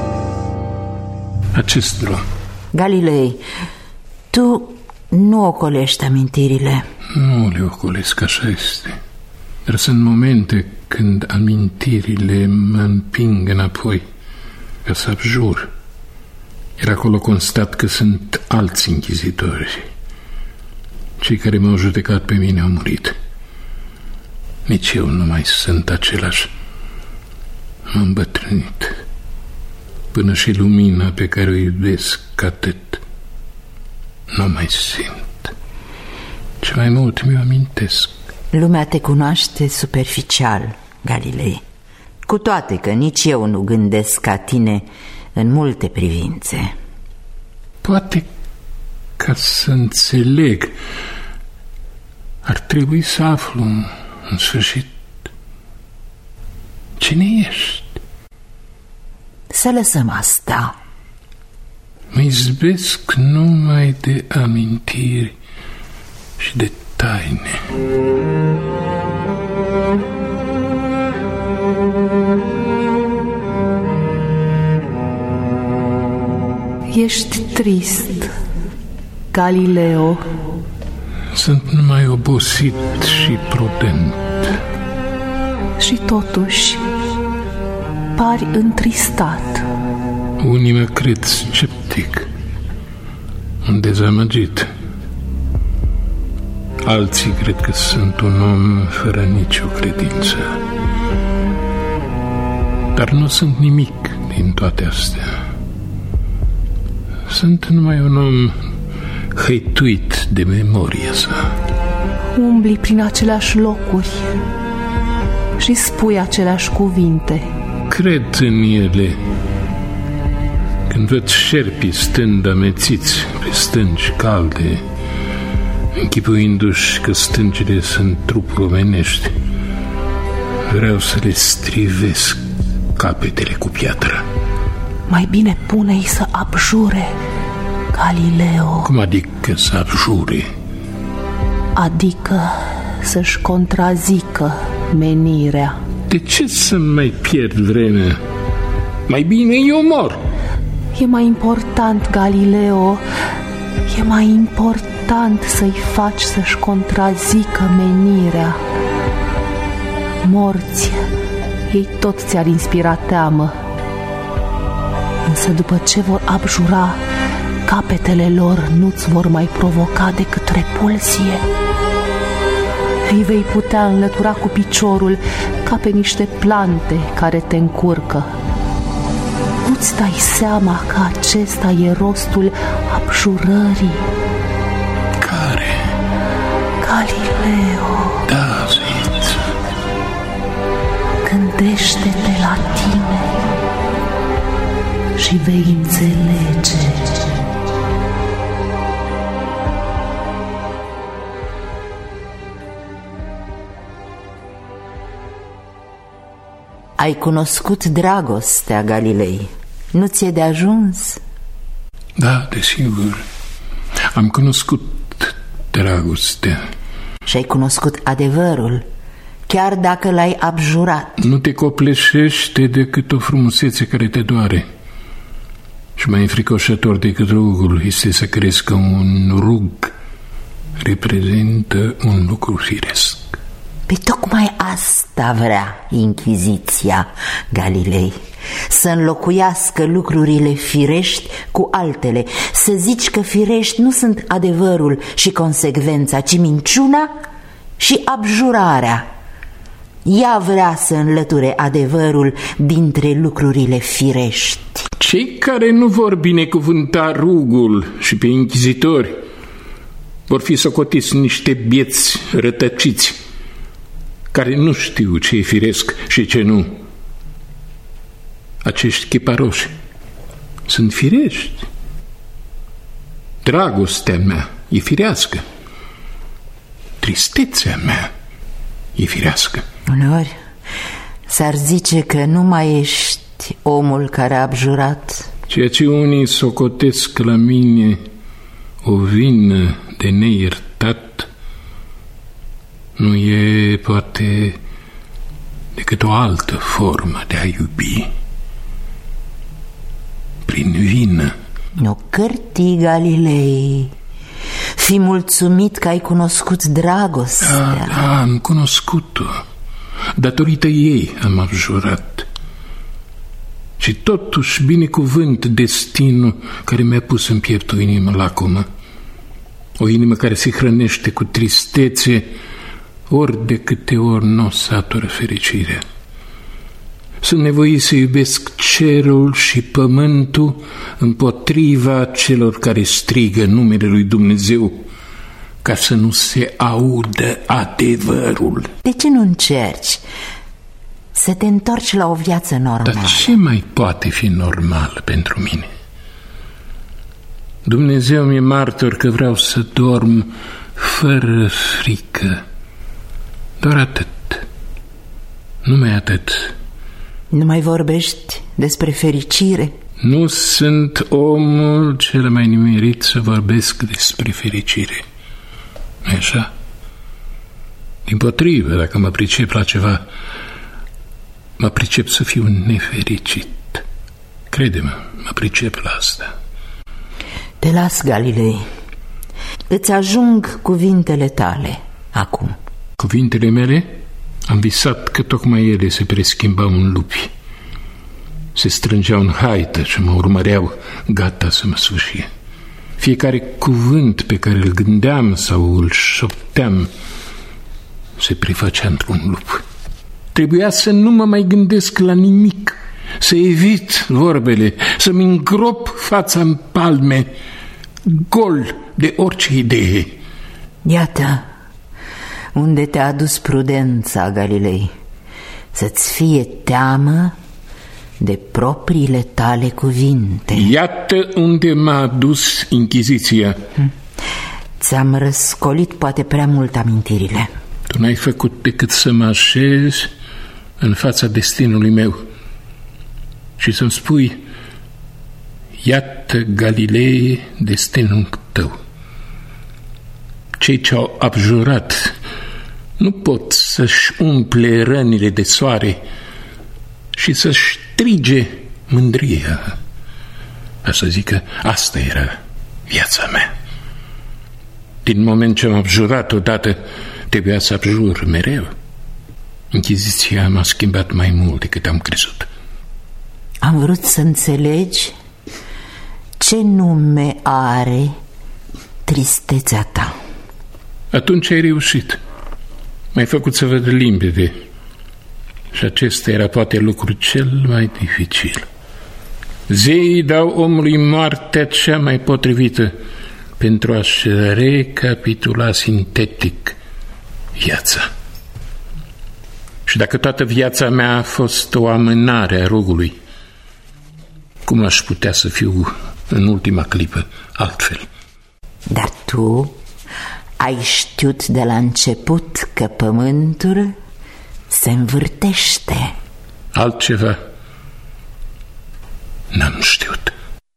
acest drum. Galilei, tu nu ocolești amintirile. Nu le ocolesc, așa este. Dar sunt momente când amintirile mă împing înapoi ca să abjur. Iar acolo constat că sunt alți închizitori. Cei care m-au judecat pe mine au murit. Nici eu nu mai sunt același. M-am îmbătrânit. Până și lumina pe care o iubesc atât nu mai simt. Ce mai mult mi-o amintesc. Lumea te cunoaște superficial, Galilei. Cu toate că nici eu nu gândesc ca tine în multe privințe. Poate ca să înțeleg ar trebui să aflu în sfârșit cine ești. Să lăsăm asta. Mă izbesc numai de amintiri și de taine. Ești trist, Galileo. Sunt numai obosit și prudent. Și totuși pari întristat. Unii mă cred sceptic, un dezamăgit. Alții cred că sunt un om fără nicio credință. Dar nu sunt nimic din toate astea. Sunt numai un om hăituit de memoria sa. Umbli prin aceleași locuri și spui aceleași cuvinte. Cred în ele. Când văd șerpii stând amețiți pe stânci calde, închipuindu-și că stâncile sunt trupuri omenești, vreau să le strivesc capetele cu piatră. Mai bine pune-i să abjure, Galileo. Cum adică să abjure? Adică să-și contrazică menirea. De ce să mai pierd vremea? Mai bine eu mor. E mai important, Galileo, e mai important să-i faci să-și contrazică menirea. Morți, ei tot ți-ar inspira teamă. Însă după ce vor abjura, capetele lor nu-ți vor mai provoca decât repulsie. Îi vei putea înlătura cu piciorul ca pe niște plante care te încurcă. Nu-ți dai seama că acesta e rostul abjurării. Care? Galileo, David, gândește-te la tine și vei înțelege. Ai cunoscut dragostea, Galilei. Nu ți-e de ajuns? Da, desigur. Am cunoscut dragostea. Și ai cunoscut adevărul, chiar dacă l-ai abjurat. Nu te copleșește decât o frumusețe care te doare. Și mai înfricoșător decât rugul este să crezi că un rug reprezintă un lucru firesc. Pe tocmai asta vrea Inchiziția, Galilei. Să înlocuiască lucrurile firești cu altele. Să zici că firești nu sunt adevărul și consecvența, ci minciuna și abjurarea. Ea vrea să înlăture adevărul dintre lucrurile firești. Cei care nu vor binecuvânta rugul și pe inchizitori vor fi socotiți niște bieți rătăciți care nu știu ce e firesc și ce nu. Acești chiparoși sunt firești. Dragostea mea e firească. Tristețea mea e firească. Uneori s-ar zice că nu mai ești omul care a abjurat. Ceea ce unii socotesc la mine o vină de neiertat nu e poate decât o altă formă de a iubi. Prin vină. O cârtii, Galilei. Fii mulțumit că ai cunoscut dragostea. Da, da, am cunoscut-o. Datorită ei am abjurat. Și totuși binecuvânt destinul care mi-a pus în piept o inimă lacomă. O inimă care se hrănește cu tristețe ori de câte ori nu o satură fericirea. Sunt nevoit să iubesc cerul și pământul împotriva celor care strigă numele lui Dumnezeu ca să nu se audă adevărul. De ce nu încerci să te întorci la o viață normală? Dar ce mai poate fi normal pentru mine? Dumnezeu mi-e martor că vreau să dorm fără frică. Doar atât. Numai atât. Nu mai vorbești despre fericire? Nu sunt omul cel mai nimerit să vorbesc despre fericire. Nu-i așa? Dimpotrivă, dacă mă pricep la ceva, mă pricep să fiu nefericit. Crede-mă, mă pricep la asta. Te las, Galilei. Îți ajung cuvintele tale acum. Cuvintele mele? Am visat că tocmai ele se preschimbau în lupi. Se strângeau în haită și mă urmăreau, gata să mă sfâșie. Fiecare cuvânt pe care îl gândeam sau îl șopteam se prefăcea într-un lup. Trebuia să nu mă mai gândesc la nimic, să evit vorbele, să-mi îngrop fața în palme, gol de orice idee. Iată unde te-a adus prudența, Galilei, să-ți fie teamă de propriile tale cuvinte. Iată unde m-a adus Inchiziția. Hm. Ți-am răscolit poate prea mult amintirile. Tu n-ai făcut decât să mă așezi în fața destinului meu și să-mi spui: iată, Galilei, destinul tău. Cei ce au abjurat nu pot să-și umple rănile de soare și să-și strige mândria. A să zică, asta era viața mea. Din moment ce am abjurat odată, trebuia să abjur mereu. Inchiziția m-a schimbat mai mult decât am crezut. Am vrut să înțelegi ce nume are tristețea ta. Atunci ai reușit. M-ai făcut să văd limpede. Și acesta era poate lucrul cel mai dificil. Zeii dau omului moartea cea mai potrivită pentru a-și recapitula sintetic viața. Și dacă toată viața mea a fost o amânare a rugului, cum aș putea să fiu în ultima clipă altfel? Dar tu ai știut de la început că pământul se învârtește. Altceva n-am știut.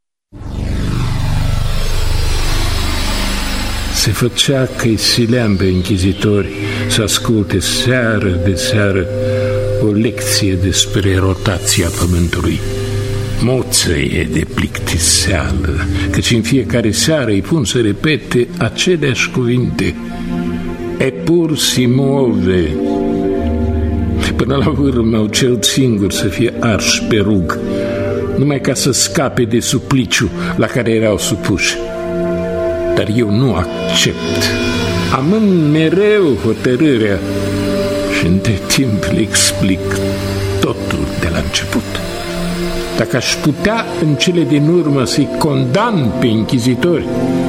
Se făcea că-i sileam pe închizitori să asculte seară de seară o lecție despre rotația pământului. Moță-e de plictiseală, căci în fiecare seară îi pun să repete aceleași cuvinte. Epur si muove. Până la urmă au cerut singur să fie arși pe rug, numai ca să scape de supliciu la care erau supuși. Dar eu nu accept. Amân mereu hotărârea și între timp le explic totul de la început. Dacă aș putea în cele din urmă să-i condamn pe închizitori,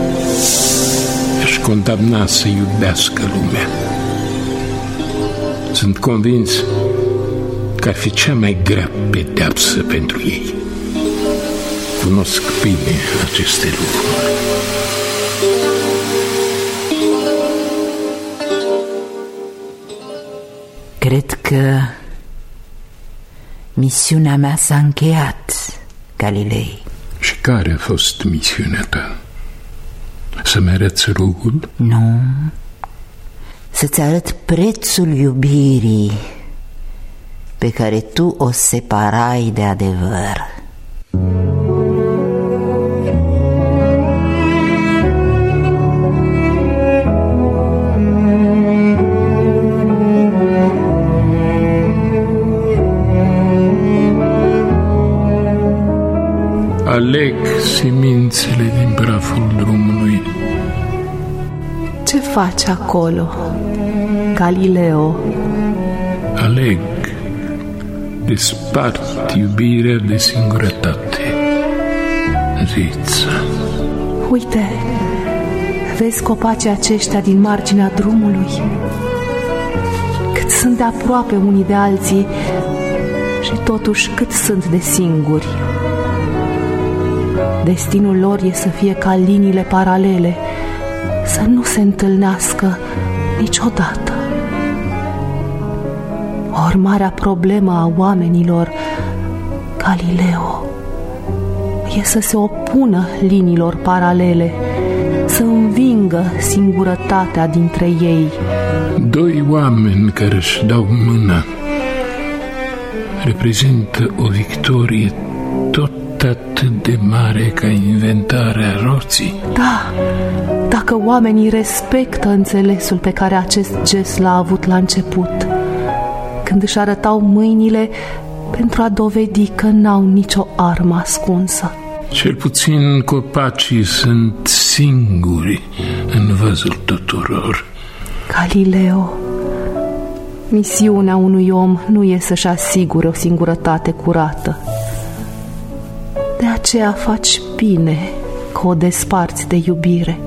aș condamna să iubească lumea. Sunt convins că ar fi cea mai grea pedeapsă pentru ei. Cunosc bine aceste lucruri. Cred că misiunea mea s-a încheiat, Galilei. Și care a fost misiunea ta? Să-mi arăți rugul? Nu. Să-ți arăt prețul iubirii pe care tu o separai de adevăr. Aleg semințele din praful drumului. Ce faci acolo, Galileo? Aleg, despart iubirea de singurătate. Zeiță. Uite, vezi copacii aceștia din marginea drumului? Cât sunt de aproape unii de alții și totuși cât sunt de singuri. Destinul lor e să fie ca liniile paralele, să nu se întâlnească niciodată. Ori marea problemă a oamenilor, Galileo, e să se opună liniilor paralele, să învingă singurătatea dintre ei. Doi oameni care își dau mâna reprezintă o victorie tot atât de mare ca inventarea roții. Da, dacă oamenii respectă înțelesul pe care acest gest l-a avut la început, când își arătau mâinile pentru a dovedi că n-au nicio armă ascunsă. Cel puțin copacii sunt singuri în văzul tuturor. Galileo, misiunea unui om nu e să-și asigure o singurătate curată. De aceea faci bine că o desparți de iubire.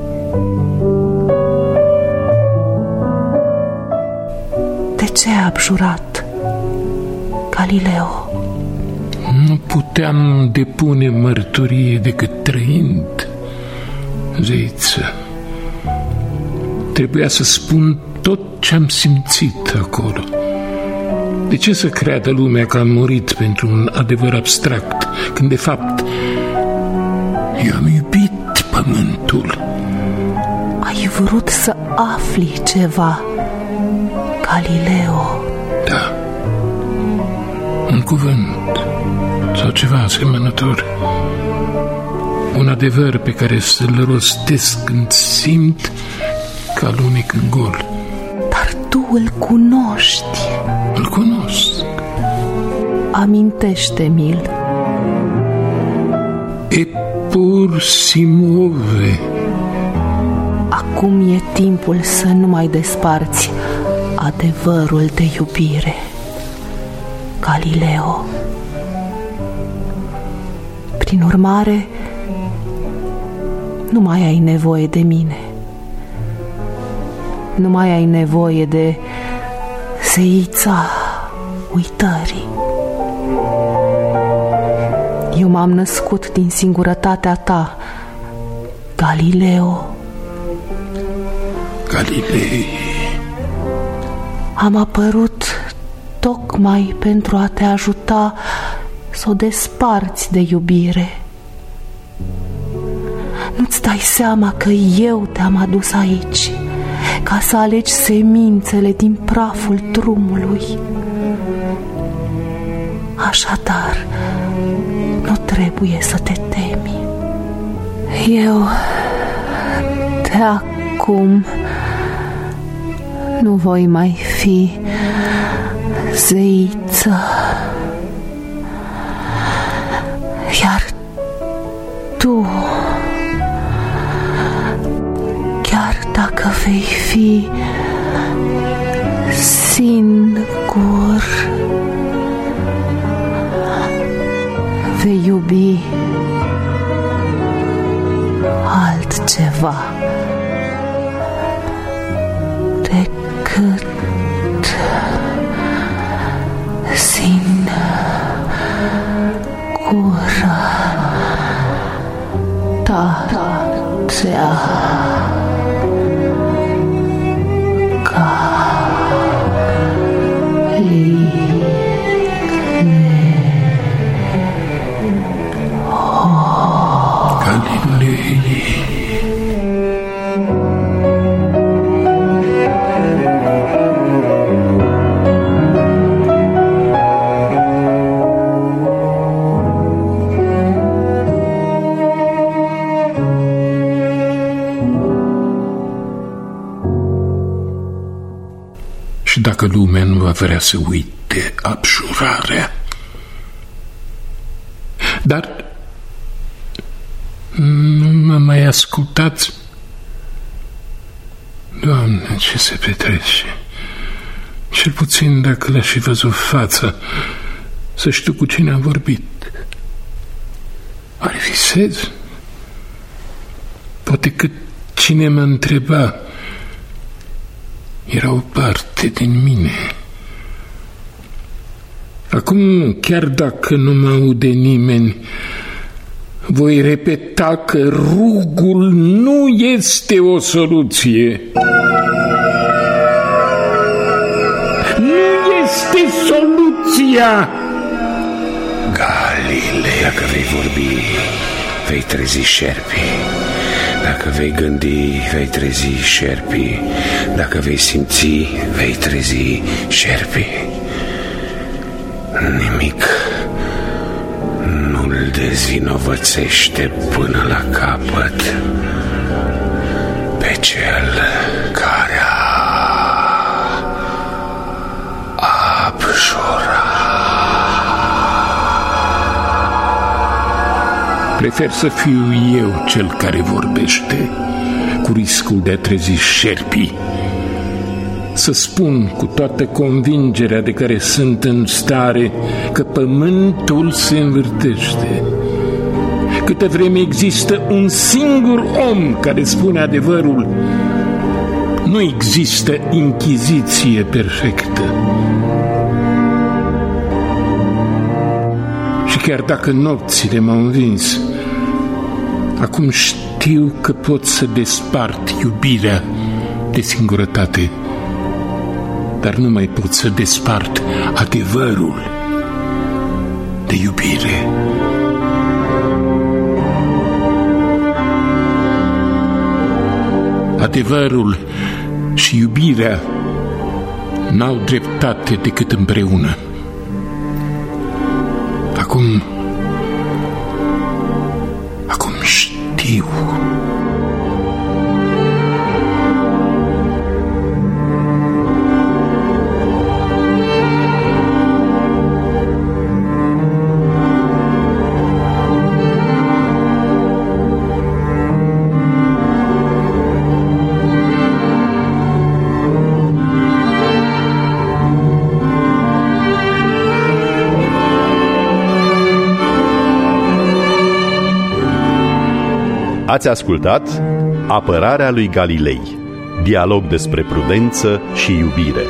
De ce ai abjurat, Galileo? Nu puteam depune mărturie decât trăind, zeiță. Trebuia să spun tot ce-am simțit acolo. De ce să creadă lumea că am murit pentru un adevăr abstract, când de fapt eu am iubit pământul? Ai vrut să afli ceva, Galileo? Da. Un cuvânt sau ceva asemănător. Un adevăr pe care să-l rostesc când simt că alunec în gol. Dar tu îl cunoști. Îl cunosc. Amintește-mi-l. E pur si muove. Acum e timpul să nu mai desparți adevărul de iubire, Galileo. Prin urmare, nu mai ai nevoie de mine. Nu mai ai nevoie de zeița uitării. Eu m-am născut din singurătatea ta, Galileo. Galilei. Am apărut tocmai pentru a te ajuta să o desparți de iubire. Nu-ți dai seama că eu te-am adus aici ca să alegi semințele din praful drumului. Așadar, nu trebuie să te temi. Eu de acum nu voi mai fi zeiță, iar tu, chiar dacă vei fi singur, vei iubi altceva decât singura ta. mele. Și dacă lumea nu va vrea să uite abjurarea, dar nu mă mai ascultați? Doamne, ce se petrece? Cel puțin dacă le-aș fi văzut fața, să știu cu cine am vorbit. Oare visez? Poate că cine mă întreba era o parte din mine. Acum, chiar dacă nu mă aude nimeni, voi repeta că rugul nu este o soluție. Nu este soluția! Galilei, dacă vei vorbi, vei trezi șerpii. Dacă vei gândi, vei trezi șerpii. Dacă vei simți, vei trezi șerpii. Nimic nu-l dezvinovățește până la capăt pe cel care a abjurat. Prefer să fiu eu cel care vorbește, cu riscul de a trezi șerpii. Să spun cu toată convingerea de care sunt în stare că pământul se învârtește. Câtă vreme există un singur om care spune adevărul, nu există inchiziție perfectă. Și chiar dacă nopțile m-au învins, acum știu că pot să despart iubirea de singurătate, dar nu mai pot să despart adevărul de iubire. Adevărul și iubirea n-au dreptate decât împreună. Acum, acum știu. Ați ascultat Apărarea lui Galilei, dialog despre prudență și iubire.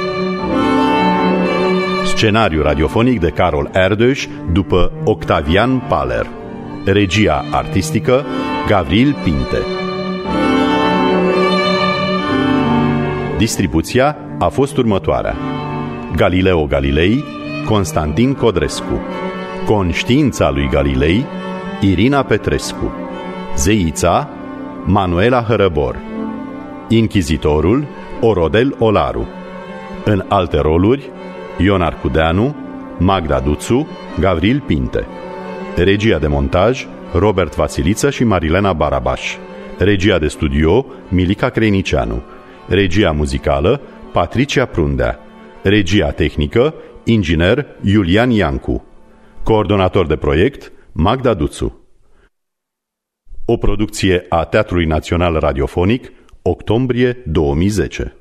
Scenariu radiofonic de Carol Erdős după Octavian Paler. Regia artistică Gavril Pinte. Distribuția a fost următoarea: Galileo Galilei, Constantin Codrescu; Conștiința lui Galilei, Irina Petrescu; Zeița, Manuela Hărăbor; Inchizitorul, Orodel Olaru. În alte roluri, Ion Arcudeanu, Magda Duțu, Gavril Pinte. Regia de montaj, Robert Vasiliță și Marilena Barabaș. Regia de studio, Milica Creinicianu. Regia muzicală, Patricia Prundea. Regia tehnică, inginer Iulian Iancu. Coordonator de proiect, Magda Duțu. O producție a Teatrului Național Radiofonic, octombrie două mii zece.